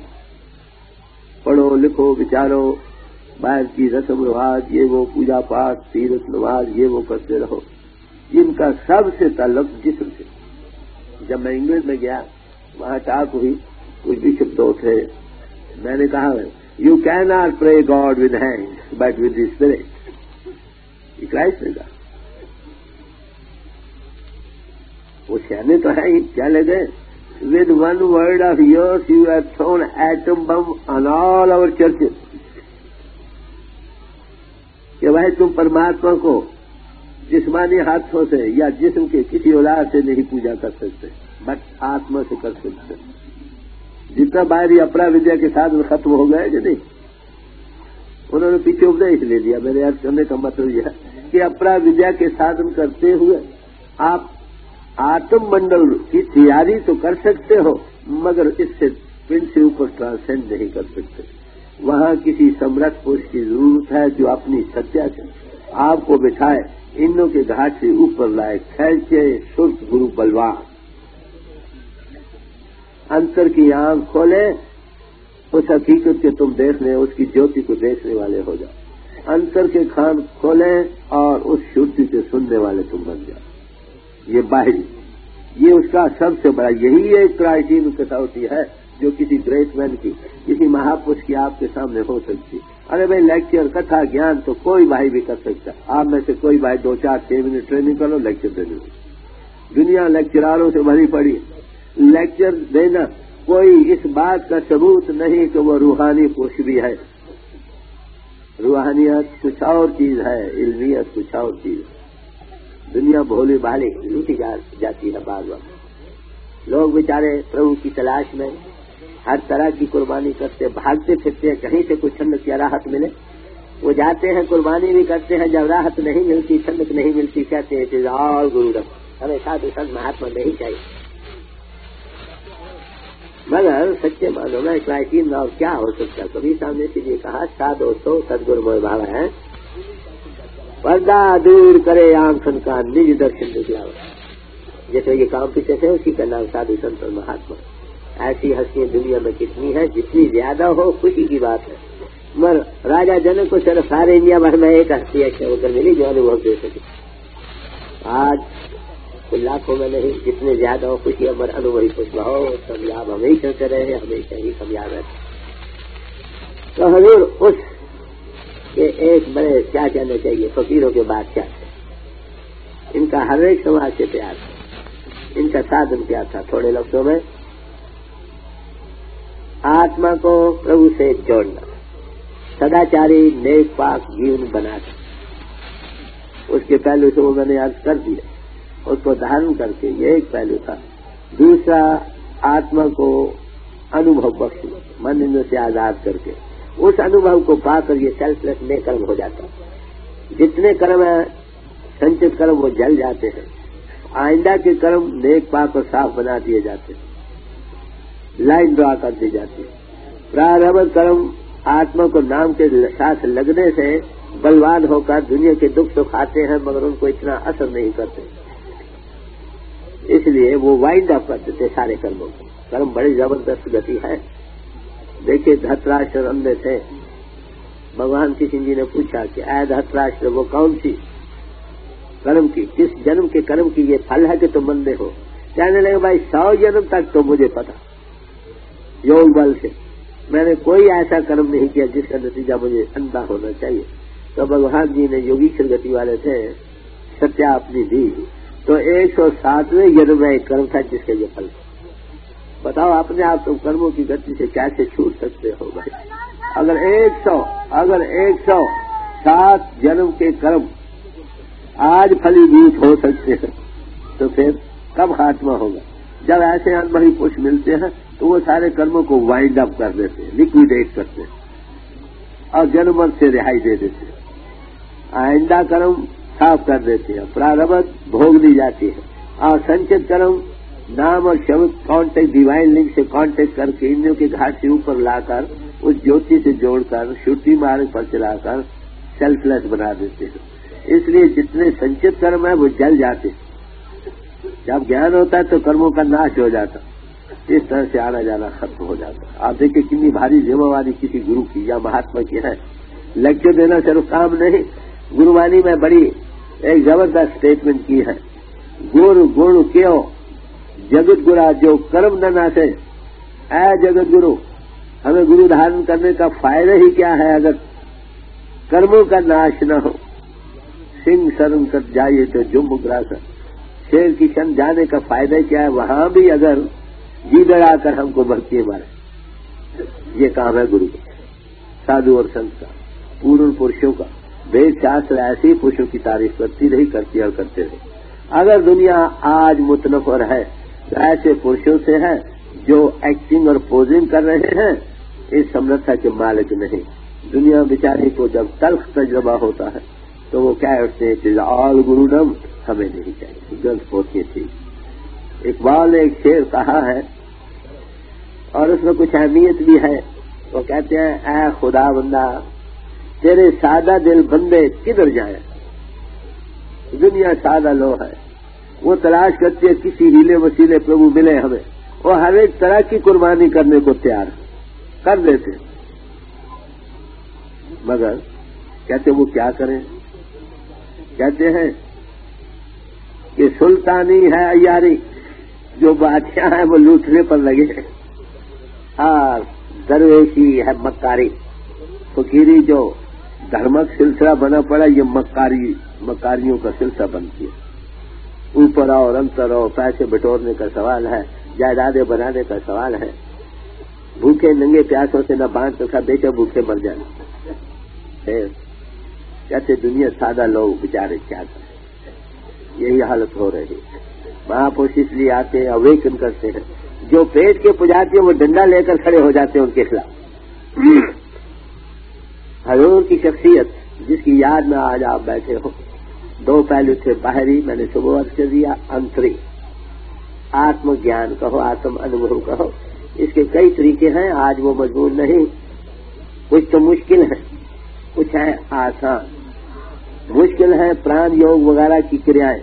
پڑھو لکھو بچارو، باہر کی رسم رواج یہ وہ پوجا پاٹ تیرتھ نماز یہ وہ کرتے رہو، جن کا سب سے تعلق جسم سے۔ جب میں انگلینڈ میں گیا وہاں ٹاک ہوئی، کچھ بشپ تو تھے، میں نے کہا you can not pray God with hand but with the spirit. Christ نے کہا وہ سیانے تو ہے ہی، کیا لے گئے with one word of yours you have thrown atom bomb on all our churches, کہ بھائی تم پرماتما کو جسمانی ہاتھوں سے یا جسم کے کسی اولاد سے نہیں پوجا کر سکتے، بٹ آتما سے کر سکتے۔ جتنا باہری اپرا ودیا کے ساتھ ختم ہو گئے کہ نہیں، انہوں نے پیچھے اپدیش لے لیا۔ میرے یاد کرنے کا مطلب یہ ہے کہ اپرا ودیا کے سادھن کرتے ہوئے آپ آتم منڈل کی تیاری تو کر سکتے ہو، مگر اس سے پن سے اوپر ٹرانسینڈ نہیں کر سکتے۔ وہاں کسی سمرتھ پوش کی ضرورت ہے جو اپنی ستیا سے آپ کو بٹھائے، انوں کے گھاٹ سے اوپر لائے، کھینچے سرخ گرو بلوان، انتر کی آنکھ کھولے، اس حقیقت کے تم دیکھنے، اس کی جوتی کو دیکھنے والے ہو جاؤ، انتر کے کھان کھولیں اور اس شروتی سے سننے والے تم بن جاؤ۔ یہ باہری، یہ اس کا سب سے بڑا، یہی ایک کرائٹیرین کسوٹی ہے جو کسی گریٹ مین کی، کسی مہاپرش کی آپ کے سامنے ہو سکتی۔ ارے بھائی لیکچر کتھا گیان تو کوئی بھائی بھی کر سکتا، آپ میں سے کوئی بھائی دو چار چھ منٹ ٹریننگ کرو لیکچر دینے میں، دنیا لیکچراروں سے بھری پڑی، لیکچر دینا کوئی اس بات کا ثبوت نہیں کہ وہ روحانی پوش بھی ہے۔ روحانیت کچھ اور چیز ہے، علمیت کچھ اور چیز ہے۔ دنیا بھولی بھالی لوٹی جا جاتی ہے بعض وقت. لوگ بیچارے پربھو کی تلاش میں ہر طرح کی قربانی کرتے بھاگتے پھرتے ہیں کہیں سے کچھ ٹھنڈک یا راحت ملے. وہ جاتے ہیں قربانی بھی کرتے ہیں, جب راحت نہیں ملتی ٹھنڈک نہیں ملتی کہتے ہیں آل گرو ہمیں سادھو سنت مہاتما نہیں چاہیے. مگر سچے مانو میں اکلائٹین اور کیا ہو سکتا. کبھی سامنے سے یہ کہا سادھو سو سدگرو موہ بھاوا ہے, پردہ دور کرے آنکھن کا نج درشن دکھلاؤ. جیسے یہ کام پیچھے تھے اسی کا نام سادھو سنت اور مہاتما. ایسی ہستیاں دنیا میں کتنی ہیں, جتنی زیادہ ہو خوشی کی بات ہے. مگر راجا جنک کو صرف سارے انڈیا بھر میں ایک ہستی ہے ہو کر ملی جو انوبھو دے سکے. آج لاکھوں میں نہیں, جتنے زیادہ ہو خوشی امر انوبھی خوش بہو کامیاب ہمیشہ سے رہے, ہمیشہ ہی کامیاب رہے. تو حضور اس کے ایک بڑے کیا کہنا چاہیے فقیروں کے بادشاہ تھے. ان کا ہر ایک سماج سے پیار تھا. ان کا سادھن کیا تھا؟ تھوڑے لفظوں میں آتما کو پربھو سے جوڑنا, سداچاری نیک پاک جیون بنانا. اس کے پہلو سے وہ میں نے عرض کر دیا, اس کو دھارن کر کے یہ ایک پہلو تھا. دوسرا آتما کو انوبھو بخش من ان سے آزاد کر کے اس انوبھو کو پا کر یہ سیلف لیس میں کرم ہو جاتا. جتنے کرم ہیں سنچت کرم وہ جل جاتے ہیں, آئندہ کے کرم نیک پاک اور صاف بنا دیے جاتے ہیں, لائن ڈرا کر دی جاتی ہے. پراربدھ کرم آتما کو نام کے ساتھ لگنے سے بلوان ہو کر دنیا کے دکھ سکھ آتے ہیں مگر ان کو اتنا اثر نہیں کرتے. اس لیے وہ وائنڈ اپ کرتے تھے سارے کرموں کو. کرم بڑی زبردست گتی ہے. دیکھیے دھتراشٹر اندھے تھے, بھگوان کشن جی نے پوچھا کہ اے دھتراشٹر وہ کون سی کرم کی, کس جنم کے کرم کی یہ پھل ہے کہ تم اندھے ہو؟ کہنے لگے بھائی سو جنم تک تو مجھے پتا یوگ بل سے میں نے کوئی ایسا کرم نہیں کیا جس کا نتیجہ مجھے اندھا ہونا چاہیے. تو بھگوان جی نے یوگیشور گتی والے تھے ستیا اپنی دی تو ایک سو ساتویں جنم میں ایک کرم تھا جس کا یہ پھل تھا. بتاؤ اپنے آپ تم کرموں کی گتی سے کیسے چھوٹ سکتے ہو بھائی؟ اگر ایک سو اگر ایک سو سات جنم کے کرم آج پھلی بھوت ہو سکتے ہیں تو پھر کب خاتمہ ہوگا؟ جب ایسے انبڑی پوش ملتے ہیں تو وہ سارے کرموں کو وائنڈ اپ کر دیتے ہیں, لیکویڈیٹ کرتے ہیں اور جنم سے رہائی دے دیتے ہیں. آئندہ کرم صاف کر دیتے ہیں, پراربدھ بھوگ دی جاتی ہے, اور سنچت کرم نام اور شبد کانٹیکٹ ڈیوائن لنک سے کانٹیکٹ کر کے انوں کے گھاٹ سے اوپر لا کر اس جوتی سے جوڑ کر شروتی مارگ پر چلا کر سیلف لیس بنا دیتے ہیں. اس لیے جتنے سنچت کرم ہیں وہ جل جاتے ہیں. جب گیان ہوتا ہے تو کرموں کا ناش ہو جاتا, اس طرح سے آنا جانا ختم ہو جاتا. آپ دیکھیں کتنی بھاری ذمہ واری کسی گرو کی یا مہاتما کی ہے. لیکچر دینا صرف کام نہیں. گروانی میں بڑی ایک زبردست اسٹیٹمنٹ کی ہے, گر گڑ کیو جگت گرا جو کرم نہ ناسے. اے جگت گرو, ہمیں گرو دھارن کرنے کا فائدہ ہی کیا ہے اگر کرموں کا ناش نہ ہو. سنگھ سرم کر جائیے تو جم گراسا, شیر کی شن جانے کا فائدہ کیا ہے وہاں بھی اگر جی گڑا کر ہم کو بھرتی مارے. یہ کام ہے گرو کا, سادھو اور سنت کا, پورن پرشوں کا. وید شاستر ایسی پرشوں کی تعریف کرتی رہی کرتی اور کرتے رہے. اگر دنیا آج متنفر ہے تو ایسے پرشوں سے ہے جو ایکٹنگ اور پوزنگ کر رہے ہیں اس سمرتھا کے مالک نہیں. دنیا بیچاری کو جب تلخ تجربہ ہوتا ہے تو وہ کیا اٹھتے ہیں کہ آل گرو ڈم ہمیں نہیں چاہیے, غلط ہوتی تھی. اقبال نے ایک شعر کہا ہے اور اس میں کچھ اہمیت بھی ہے. وہ کہتے ہیں اے خدا بندہ تیرے سادہ دل بندے کدھر جائیں. دنیا سادہ لو ہے, وہ تلاش کرتی ہے کسی ہیلے وسیلے پربھو ملے ہمیں. وہ ہر ایک طرح کی قربانی کرنے کو تیار کر دیتے, مگر کہتے وہ کیا کریں. کہتے ہیں کہ سلطانی ہے عیاری, جو بادشاہ ہے وہ لوٹنے پر لگے, اور درویشی ہے مکاری. فقیری جو دھرمک سلسلہ بنا پڑا یہ مکاری مکاریوں کا سلسلہ بنتی ہے. اوپر آؤ انتر آؤ, پیسے بٹورنے کا سوال ہے, جائیدادیں بنانے کا سوال ہے. بھوکے ننگے پیاسوں سے نہ باندھ رکھا بیچا بھوکے مر جانا. کہتے دنیا سادہ لوگ بیچارے کیا کریں. یہی حالت ہو رہی ہے. مہاپروش اس لیے آتے ہیں, اویکن کرتے ہیں. جو پیٹ کے پجاتی ہیں وہ ڈنڈا لے کر کھڑے ہو جاتے ہیں ان کے خلاف. حضور کی شخصیت جس کی یاد میں آج آپ بیٹھے ہو, دو پہلو تھے باہری, میں نے صبح عرض کر دیا, انتری آتم جان کہو, آتم انوبھو کہو, اس کے کئی طریقے ہیں. آج وہ مضمون نہیں. کچھ تو مشکل ہے, کچھ ہے آسان. مشکل ہے پران یوگ وغیرہ کی کریائیں,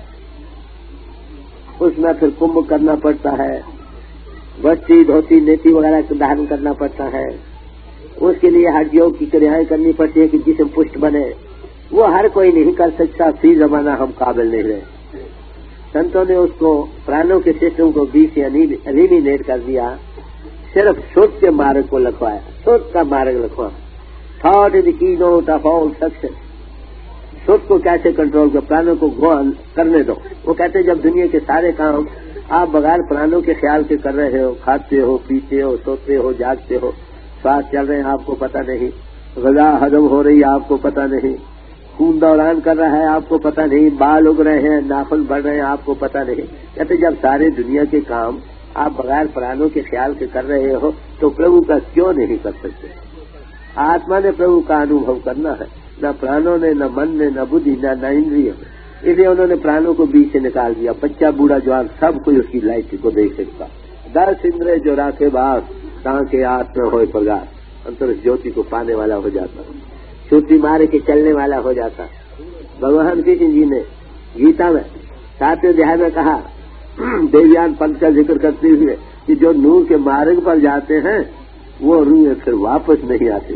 اس میں پھر کمبھ کرنا پڑتا ہے, وسطی دھوتی نیتی وغیرہ کا دھارن کرنا پڑتا ہے. اس کے لیے ہٹ یوگ کی کریائیں کرنی پڑتی ہے کہ جسم پشٹ بنے. وہ ہر کوئی نہیں کر سکتا. فی زمانہ ہم قابل نہیں رہے. سنتوں نے اس کو پرانوں کے سسٹم کو بیچ سے ایلیمینیٹ کر دیا. صرف شوت کے مارگ کو لکھوایا, شوت کا مارگ لکھوا. Thought is the keynote of all success. شوت کو کیسے کنٹرول کر, پرانوں کو گوان کرنے دو. وہ کہتے جب دنیا کے سارے کام آپ بغیر پرانوں کے خیال کے کر رہے ہو, کھاتے ہو, پیتے ہو, سوتے ہو, جاگتے ہو, سانس چل رہے ہیں آپ کو پتہ نہیں, غذا ہضم ہو رہی ہے آپ کو پتہ نہیں, خون دوران کر رہا ہے آپ کو پتہ نہیں, بال اگ رہے ہیں, ناخن بڑھ رہے ہیں آپ کو پتہ نہیں. کہتے جب سارے دنیا کے کام آپ بغیر پرانوں کے خیال کے کر رہے ہو تو پربھو کا کیوں نہیں کر سکتے؟ آتما نے پربھو کا انوبھو کرنا ہے, نہ پرانوں نے, نہ من نے, نہ بدھی, نہ نہ اندریوں نے. اس لیے انہوں نے پرانوں کو بیچ سے نکال دیا. بچہ بوڑھا جوان سب کوئی اس کی لائٹ کو دیکھ سکتا. دس اندرے جو راکھے باغ کہاں کے آس میں ہوئے پرگار, انتر جوتی کو پانے والا ہو جاتا, چھوٹی مارے کے چلنے والا ہو جاتا. بھگوان کرشن جی نے گیتا میں ساتویں دیہا میں کہا, دیویان پنتھ کا ذکر کرتے ہوئے کہ جو نور کے مارگ پر جاتے ہیں وہ روح پھر واپس نہیں آتے.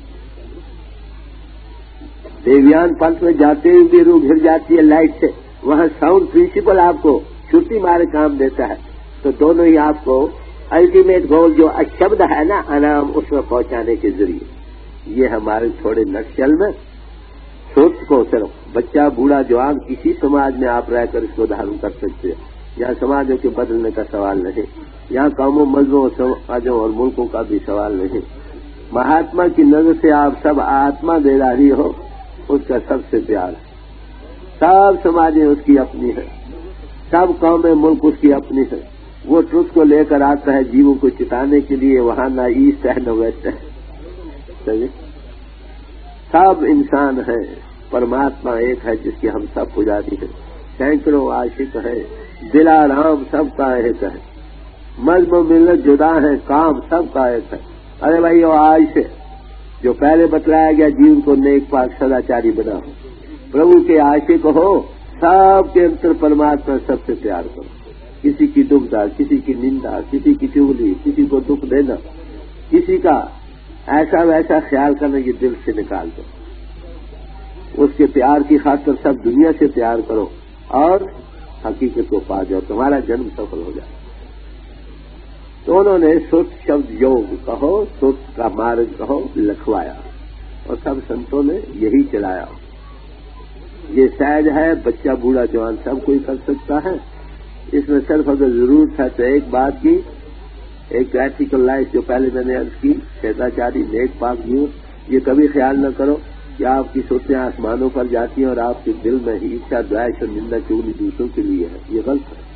دیویان پنتھ میں جاتے ہوئے بھی روح گر جاتی ہے لائٹ سے. وہاں ساؤنڈ پرنسپل آپ کو چھٹی مارے کام دیتا ہے. تو دونوں ہی آپ کو الٹیمیٹ گول جو اشبد ہے نا انام, اس میں پہنچانے کے ذریعے. یہ ہمارے تھوڑے نقشل میں سوچ کو صرف بچہ بوڑھا جوان کسی سماج میں آپ رہ کر اس کو دھارن کر سکتے ہیں. یہاں سماجوں کے بدلنے کا سوال نہیں, یہاں قوموں مذہبوں سماجوں اور ملکوں کا بھی سوال نہیں. مہاتما کی نظر سے آپ سب آتما دے رہی ہو, اس کا سب سے پیار ہے. سب سماجیں اس کی اپنی ہیں, سب قومیں ملک اس کی اپنی ہیں. وہ ٹروت کو لے کر آتا ہے جیووں کو چتانے کے لیے. وہاں نہ ایسٹ ہے نہ ویسٹ ہے, سب انسان ہیں. پرماتما ایک ہے جس کی ہم سب پجاری ہیں. سینکڑوں عاشق ہیں, دلا رام سب کا ایک ہے. مذہب و ملت جدا ہے, کام سب کا ایک ہے. ارے بھائی وہ آج سے جو پہلے بتلایا گیا جیون کو نیک پاک سداچاری بناؤ, پربھو کے عاشق ہو, سب کے انتر پرماتما سب سے پیار کرو. کسی کی دکھدا, کسی کی نندا, کسی کی چگلی, کسی کو دکھ دینا, کسی کا ایسا ویسا خیال کرنا, یہ دل سے نکال دو. اس کے پیار کی خاطر سب دنیا سے پیار کرو اور حقیقت کو پا جاؤ, تمہارا جنم سفل ہو جائے. تو انہوں نے سوت شبد یوگ کہو, سوت کا مارگ کہو لکھوایا, اور سب سنتوں نے یہی چلایا. یہ سہج ہے, بچہ بوڑھا جوان سب کوئی کر سکتا ہے. اس میں صرف اگر ضرورت ہے تو ایک بات کی, ایک پریکٹیکل لائف جو پہلے میں نے عرض کی, سیداچاری نیک پاک جیون. یہ کبھی خیال نہ کرو کہ آپ کی سوچیں آسمانوں پر جاتی ہیں اور آپ کے دل میں عیسا دوائش اور نندا چگلی دوسروں کے لیے ہے. یہ غلط ہے.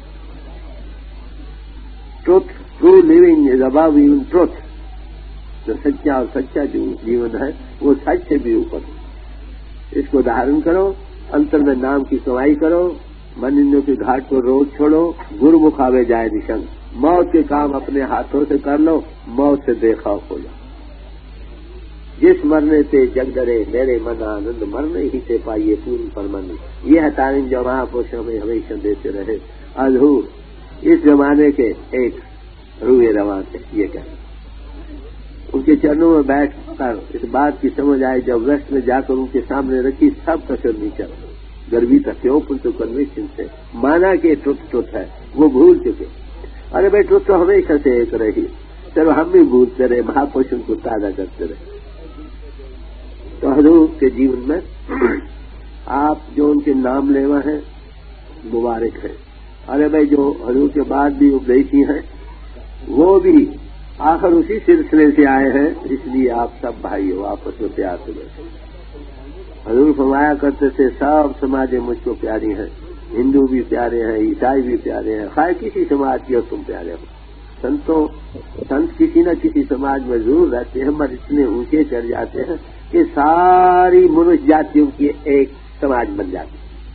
Truth, true living is above even truth. جو سچا اور سچا جو جیون ہے وہ سچ سے بھی اوپر ہے. اس کو دھارن کرو, انتر میں نام کی کمائی کرو, منندوں کے گھاٹ کو روز چھوڑو, گر مکھاوے جائے نشنگ. موت کے کام اپنے ہاتھوں سے کر لو, موت سے بے خوف ہو جاؤ. جس مرنے سے جگ ڈرے میرے من آنند, مرنے ہی سے پائیے پورن پرمن. یہ ہے تعلیم جو مہاپروشوں میں ہمیشہ دیتے رہے. اظہور اس زمانے کے ایک روئے رواں تھے. یہ کہنا ان کے چرنوں میں بیٹھ کر اس بات کی سمجھ آئی جب ویسٹ میں جا کر ان کے سامنے رکھی, سب کا سر نیچا گروی تک اوپن تو کنویکشن سے مانا کہ ٹروت ٹروت ہے, وہ بھول چکے. ارے بھائی ٹروت تو ہمیشہ سے ایک رہی, چلو ہم بھی بھولتے رہے, مہاپروش ان کو تازہ کرتے رہے. تو حضور کے جیون میں آپ جو ان کے نام لیوا ہیں مبارک ہیں. ارے بھائی جو حضور کے بعد بھی اپدیشی ہیں وہ بھی آخر اسی سلسلے سے آئے ہیں, اس لیے آپ سب بھائی ہو, آپس میں پیار سے بیٹھے. حضور فرمایا کرتے تھے سب سماجیں مجھ کو پیاری ہیں, ہندو بھی پیارے ہیں، عیسائی بھی پیارے ہیں، خیر کسی سماج کے ہو تم پیارے ہو. سنتوں سنت کسی نہ کسی سماج میں ضرور رہتے ہیں، مگر اتنے اونچے چڑھ جاتے ہیں کہ ساری منش جاتیوں کی ایک سماج بن جاتی.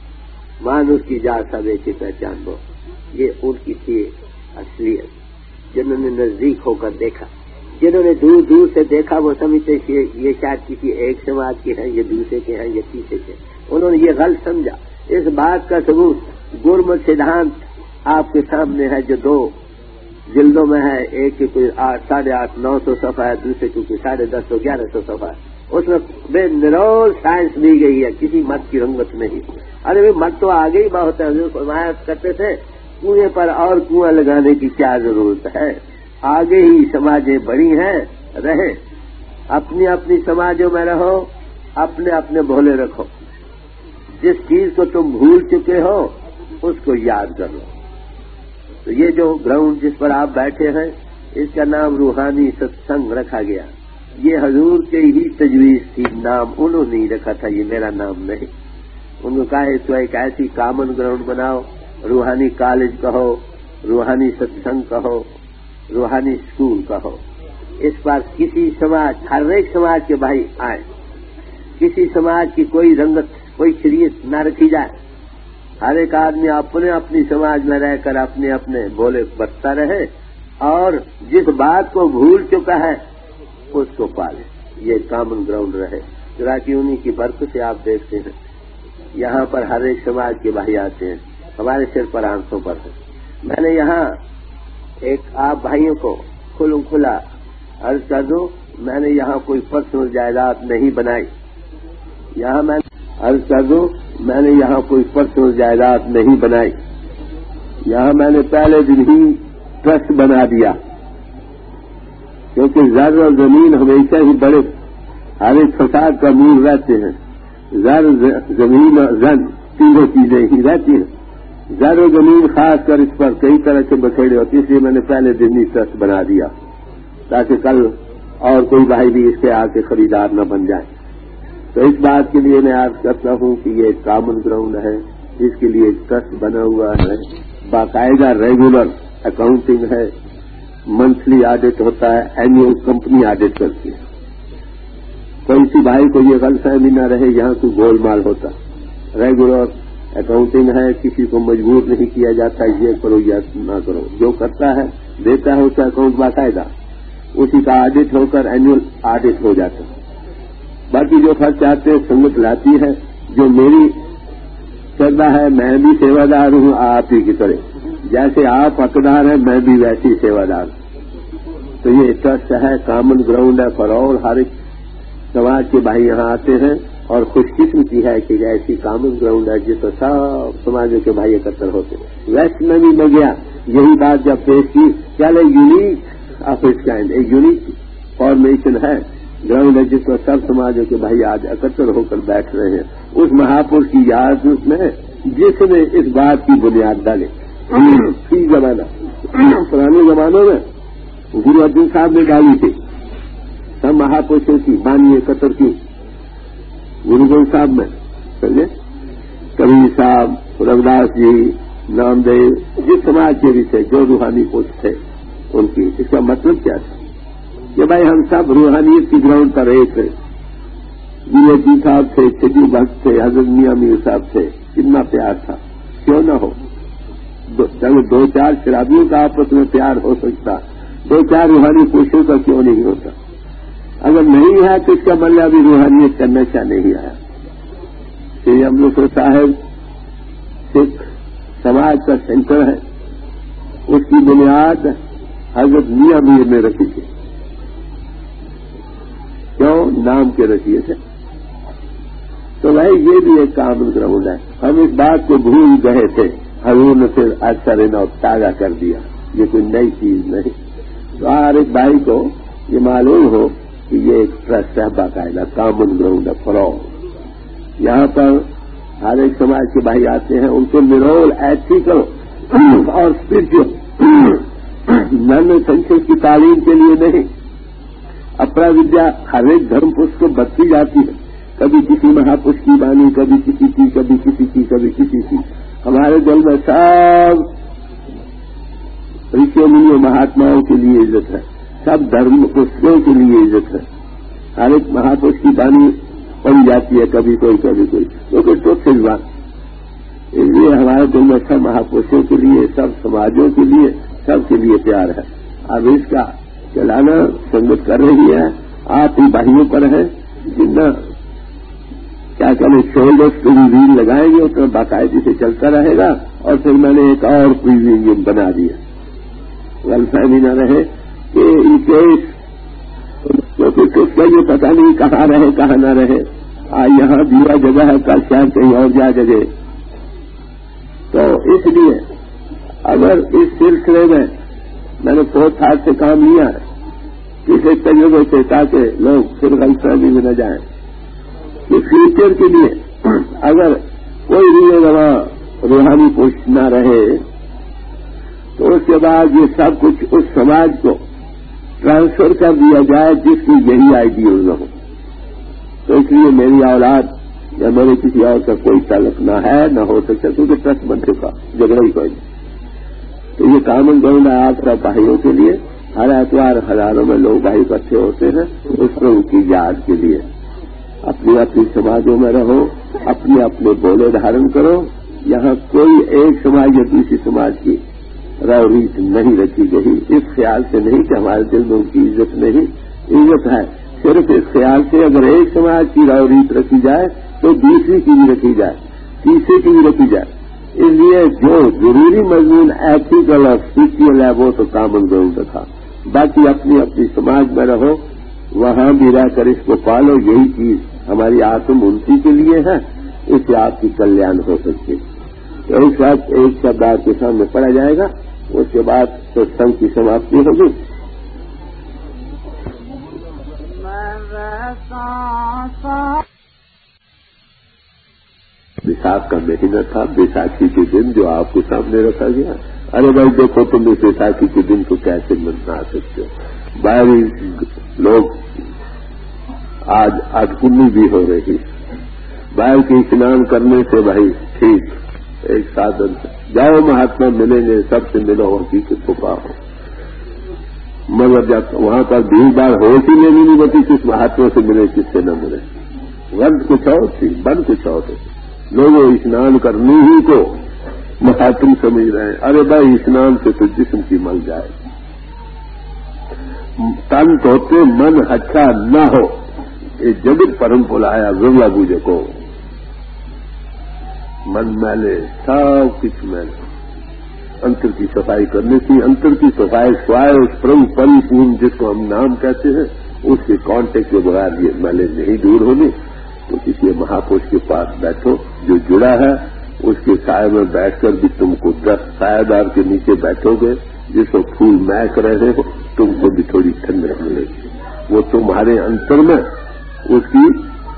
مانوس کی جات سب ایک ہی پہچان دو، یہ ان کی تھی اصلیت. جنہوں نے نزدیک ہو کر دیکھا، جنہوں نے دور دور سے دیکھا، وہ سمجھتے کہ یہ شاید کسی ایک سماج کے ہیں، یہ دوسرے کے ہیں، یہ تیسرے کے. انہوں نے یہ غلط سمجھا. اس بات کا ثبوت گرمت سدھانت آپ کے سامنے ہے، جو دو جلدوں میں ہے. ایک کی کوئی آٹھ ساڑھے آٹھ نو سو صفحہ ہے، دوسرے کی کوئی ساڑھے دس سو گیارہ سو صفحہ ہے. اس میں بے نرول سائنس دی گئی ہے، کسی مت کی رنگت نہیں. ارے بھائی مت تو آگے ہی بہت ہے. حضور فرمایا کرتے تھے کنویں پر اور کنواں لگانے کی کیا ضرورت ہے، آگے ہی سماجیں بڑی ہیں، رہیں اپنی اپنی سماجوں میں رہو، اپنے اپنے بھولے رکھو. جس چیز کو تم بھول چکے ہو اس کو یاد کر لو. تو یہ جو گراؤنڈ جس پر آپ بیٹھے ہیں اس کا نام روحانی ستسنگ رکھا گیا. یہ حضور کے ہی تجویز تھی، نام انہوں نے ہی رکھا تھا، یہ میرا نام نہیں. انہوں نے کہا اس کو ایک ایسی کامن گراؤنڈ بناؤ، روحانی کالج کہو، روحانی ستسنگ کہو، روحانی اسکول کہو. اس پر کسی سماج، ہر ایک سماج کے بھائی آئیں. کسی سماج کی کوئی رنگت، کوئی شریعت نہ رکھی جائے. ہر ایک آدمی اپنے اپنی سماج میں رہ کر اپنے اپنے بولے برتتا رہے، اور جس بات کو بھول چکا ہے اس کو پالے. یہ کامن گراؤنڈ رہے. ذرا کہ انہی کی برکت سے آپ دیکھتے ہیں یہاں پر ہر ایک سماج کے بھائی آتے ہیں، ہمارے سر پر آنکھوں پر ہیں. میں نے یہاں ایک آپ بھائیوں کو کھلم کھلا عرض کر دوں، میں نے یہاں کوئی پرسنل جائیداد نہیں بنائی. یہاں میں عرض کر دوں میں نے یہاں کوئی پرسنل جائیداد نہیں بنائی. یہاں میں نے پہلے دن ہی ٹرسٹ بنا دیا، کیونکہ زر اور زمین ہمیشہ ہی بڑے ہر ایک فساد کا مول رہتے ہیں. زر زمین اور زن تینوں چیزیں ہی رہتی ہیں. زر و زمین خاص کر اس پر کئی طرح کے بکھیڑے ہوتے، اس لیے میں نے پہلے دن ہی ٹرسٹ بنا دیا تاکہ کل اور کوئی بھائی بھی اس کے آ کے خریدار نہ بن جائے. تو اس بات کے لیے میں عرض کرتا ہوں کہ یہ ایک کامن گراؤنڈ ہے، اس کے لیے ایک ٹرسٹ بنا ہوا ہے، باقاعدہ ریگولر اکاؤنٹنگ ہے، منتھلی آڈٹ ہوتا ہے، اینیول کمپنی آڈٹ کرتی ہے. کوئی سی بھائی کو یہ غلط فہمی نہ رہے یہاں کوئی گول مال ہوتا. ریگولر اکاؤنٹنگ ہے، کسی کو مجبور نہیں کیا جاتا یہ کرو یا نہ کرو. جو کرتا ہے دیتا ہے اس کا اکاؤنٹ باقاعدہ، اسی کا آڈٹ ہو کر اینیول آڈٹ ہو جاتا ہے. باقی جو خرچ آتے ہیں سنگت لاتی ہے، جو میری شردا ہے میں بھی سیوادار ہوں آپ ہی کی طرح، جیسے آپ حقدار ہیں میں بھی ویسی سیوادار ہوں. تو یہ ٹرسٹ ہے، کامن گراؤنڈ ہے فار آل. ہر ایک سماج کے بھائی یہاں آتے ہیں، اور خوش قسمتی ہے کہ ایسی کامن گراؤنڈ ہے جس پر سب سماجوں کے بھائی اکٹھر ہوتے ہیں. ویسٹ میں بھی میں گیا، یہی بات جب پیش کی، چلے یونیک آف اٹس کائنڈ، ایک یونیک فارمیشن ہے، گراؤنڈ ہے جس پر سب سماجوں کے بھائی آج اکٹھر ہو کر بیٹھ رہے ہیں اس مہاپرش کی یاد اس میں جس نے اس بات کی بنیاد ڈالی. فی زمانہ پرانے زمانوں میں گرو ارجن صاحب نے ڈالی تھی، سب مہاپرشوں کی بانی اکتر کی گرو گرنتھ صاحب میں سمجھے، کبیر صاحب، رگداس جی، نامدیو، جس سماج کے بھی تھے جو روحانی پوچھ تھے ان کی. اس کا مطلب کیا تھا کہ بھائی ہم سب روحانیت کی گراؤنڈ پر ایک ہیں. گرو ارجن صاحب تھے، چھجو بھگت تھے، حضرت میاں میر صاحب تھے، کتنا پیار تھا. کیوں نہ ہو، چلو دو چار شرابیوں کا آپس میں پیار ہو سکتا، دو چار روحانی پوچھوں کا کیوں نہیں ہوتا. اگر نہیں ہے تو اس کا مطلب ابھی روحانیت کا نشہ نہیں آیا. شری امرتسر صاحب سکھ سماج کا سینٹر ہے، اس کی بنیاد حضرت میاں میر نے رکھی تھی. کیوں؟ نام کے رکھیے تھے. تو بھائی یہ بھی ایک کامن گراؤنڈ ہے. ہم اس بات کو بھول گئے تھے، حضور نے پھر اکثر نو تازہ کر دیا. یہ کوئی نئی چیز نہیں. تو ہر ایک بھائی کو یہ معلوم ہو کہ یہ ایک ٹرسٹ ہے، باقاعدہ کامن گراؤنڈ ہے فار آل. یہاں پر ہر ایک سماج کے بھائی آتے ہیں، ان کو نرول ایتھیکل اور اسپرچل نن سنسل کی تعلیم کے لیے نہیں. اپرا ودیا ہر ایک دھرم پش کو بدتی جاتی ہے، کبھی کسی مہاپرش کی بانی، کبھی کسی کی، کبھی کسی کی، کبھی کسی کی. ہمارے دل میں سب رشیوں منیوں مہاتماؤں کے لیے عزت ہے، سب دھرم پستوں کے لیے عزت ہے. ہر ایک مہاپرش کی بانی پڑی جاتی ہے، کبھی کوئی کبھی کوئی، کیونکہ تو پھر بات. اس لیے ہمارے دل میں سب مہاپرشوں کے لیے، سب سماجوں کے لیے، سب کے لیے پیار ہے. اب اس کا چلانا سنگت کر رہی ہے، آپ ہی بھائیوں پر ہے. جتنا کیا کریں شولڈرس پہ بھی ویل لگائیں گے اتنا باقاعدگی سے چلتا رہے گا. اور پھر میں نے ایک اور پریوی انجن بنا دیا، غلط فہمی نہ رہے کہ ان کیس کیونکہ کس کا یہ پتہ نہیں کہاں رہے کہاں نہ رہے. آج یہاں دیا جگہ ہے کل شاید کہیں اور جا جگہ. تو اس لیے اگر اس سلسلے میں میں نے فورتھ ہاتھ سے کام لیا ہے کسی تجربے سے، تاکہ لوگ پھر غلط فہمی میں نہ جائیں کہ فیوچر کے لیے اگر کوئی بھی رواں روحانی پوش نہ رہے تو اس کے بعد یہ سب کچھ اس سماج کو ٹرانسفر کر دیا جائے جس کی یہی آئیڈیل نہ ہو. تو اس لیے میری اولاد یا میرے کسی اور کا کوئی تعلق نہ ہے نہ ہو سکتا، کیونکہ ٹرسٹ بن چکا، جھگڑا ہی کوئی نہیں. تو یہ کامن گراؤنڈ ہے آپ سب بھائیوں کے لیے. ہر اتوار ہزاروں میں لوگ بھائی اکٹھے ہوتے ہیں اس پر ان کی یاد کے لیے. اپنی اپنی سماجوں میں رہو، اپنے اپنے بولے دھارن کرو. یہاں کوئی ایک سماج یا دوسری سماج کی رو ریت نہیں رکھی گئی اس خیال سے نہیں کہ ہمارے دل میں ان کی عزت نہیں. عزت ہے صرف اس خیال سے اگر ایک سماج کی رو ریت رکھی جائے تو دوسری کی بھی رکھی جائے، تیسری کی بھی رکھی جائے. اس لیے جو ضروری مضمون ایتھیکل اور اسپرچل ہے وہ تو کامن گراؤنڈ تھا. باقی اپنی اپنی سماج میں رہو، وہاں بھی رہ کر اس کو پالو. یہی چیز ہماری آتم انتی کے لیے ہے، اس سے آپ کی کلیان ہو سکتی ہے. تو ایک ساتھ ایک شبد آپ کے سامنے پڑا جائے گا، اس کے بعد ستسنگ کی سماپتی ہوگی. بیساکھ کا مہینہ تھا، بیساکھی کے دن جو آپ کے سامنے رکھا گیا. ارے بھائی دیکھو تم اس بیساکھی کے دن کو کیسے منا سکتے ہو. باہری لوگ آج اٹکنی بھی ہو رہی، باہر کی اسنان کرنے سے بھائی ٹھیک ایک سادن جاؤ مہاتما ملیں گے، سب سے ملو اور حقیقت کو پاؤ. مگر جب وہاں پر بھیڑ بھاڑ ہو ہی لینی نہیں بتی کس مہاتما سے ملے کس سے نہ ملے. غلط کچھ اور تھی، بند کچھ اور تھی. لوگ اسنان کرنے ہی کو مہاتم سمجھ رہے ہیں. ارے بھائی اسنان سے تو جسم کی مل جائے، تن دھوتے من اچھا نہ ہو. یہ جگت پرم بلایا ضرور بوجھے کو من میلے سب کچھ میلے. انتر کی صفائی کرنے کی، انتر کی صفائی سوائے اس پرم پری پورن جس کو ہم نام کہتے ہیں اس کے کانٹیکٹ کے بغیر یہ میلے نہیں دور ہونے. تو کسی مہاپرش کے پاس بیٹھو جو جڑا ہے، اس کے سائے میں بیٹھ کر بھی تم کو دس سایہ دار کے نیچے بیٹھو گے جس کو پھول مہک رہے ہو تم کو بھی تھوڑی ٹھنڈک ملے گی. وہ تمہارے انتر میں اس کی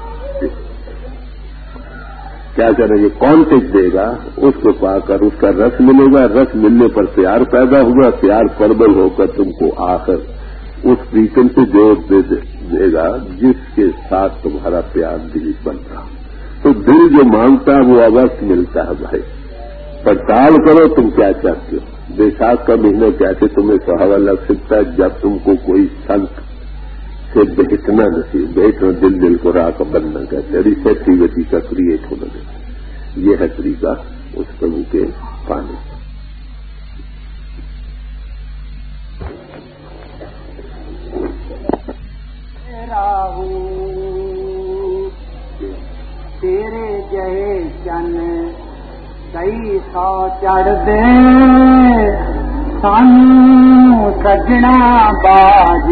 کیا کریں گے کانٹیکٹ دے گا، اس کو پا کر اس کا رس ملے گا. رس ملنے پر پیار پیدا ہوگا، پیار پربل ہو کر تم کو آخر اس پریتم سے جوڑ دے دے گا جس کے ساتھ تمہارا پیار دل بن رہا. تو دل جو مانگتا ہے وہ اوشیہ ملتا ہے بھائی. پڑتال کرو تم کیا چاہتے ہو. بیساکھ کا مہینہ کیسے تمہیں سہاوا لگ سکتا ہے جب تم کو کوئی سنت سے بہتنا نہیں، بہتنا دل دل کو راہ کا بننا کہتے ریسیپٹیوٹی کا کریٹ ہونا دیتا. یہ ہے طریقہ اس پربھو کے پانے. تیرے جہے چن کئی سو چڑھ دے سانو سجنا باج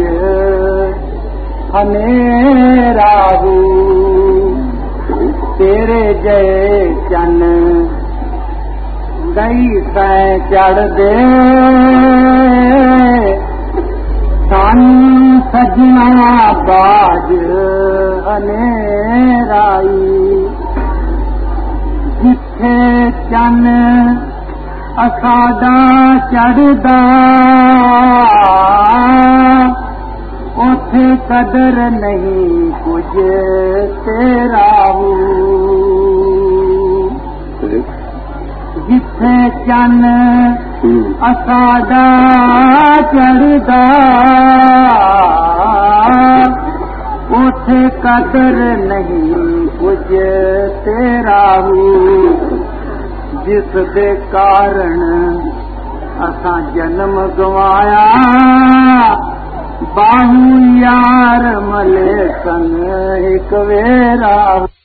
ہمیں راہو. تیرے جہے چن کئی سو چڑھ دے سانو سجنا باج ہمیں رائی. جتھے چن اساڈا چڑھدا اوتھے قدر نہیں کچھ تیرا ہو. چن اساڈا چڑھدا اٹھے قدر نہیں کچھ تیرا ہو جس دے کارن اساں جنم گوایا باہو یار ملے کن ایک ویرا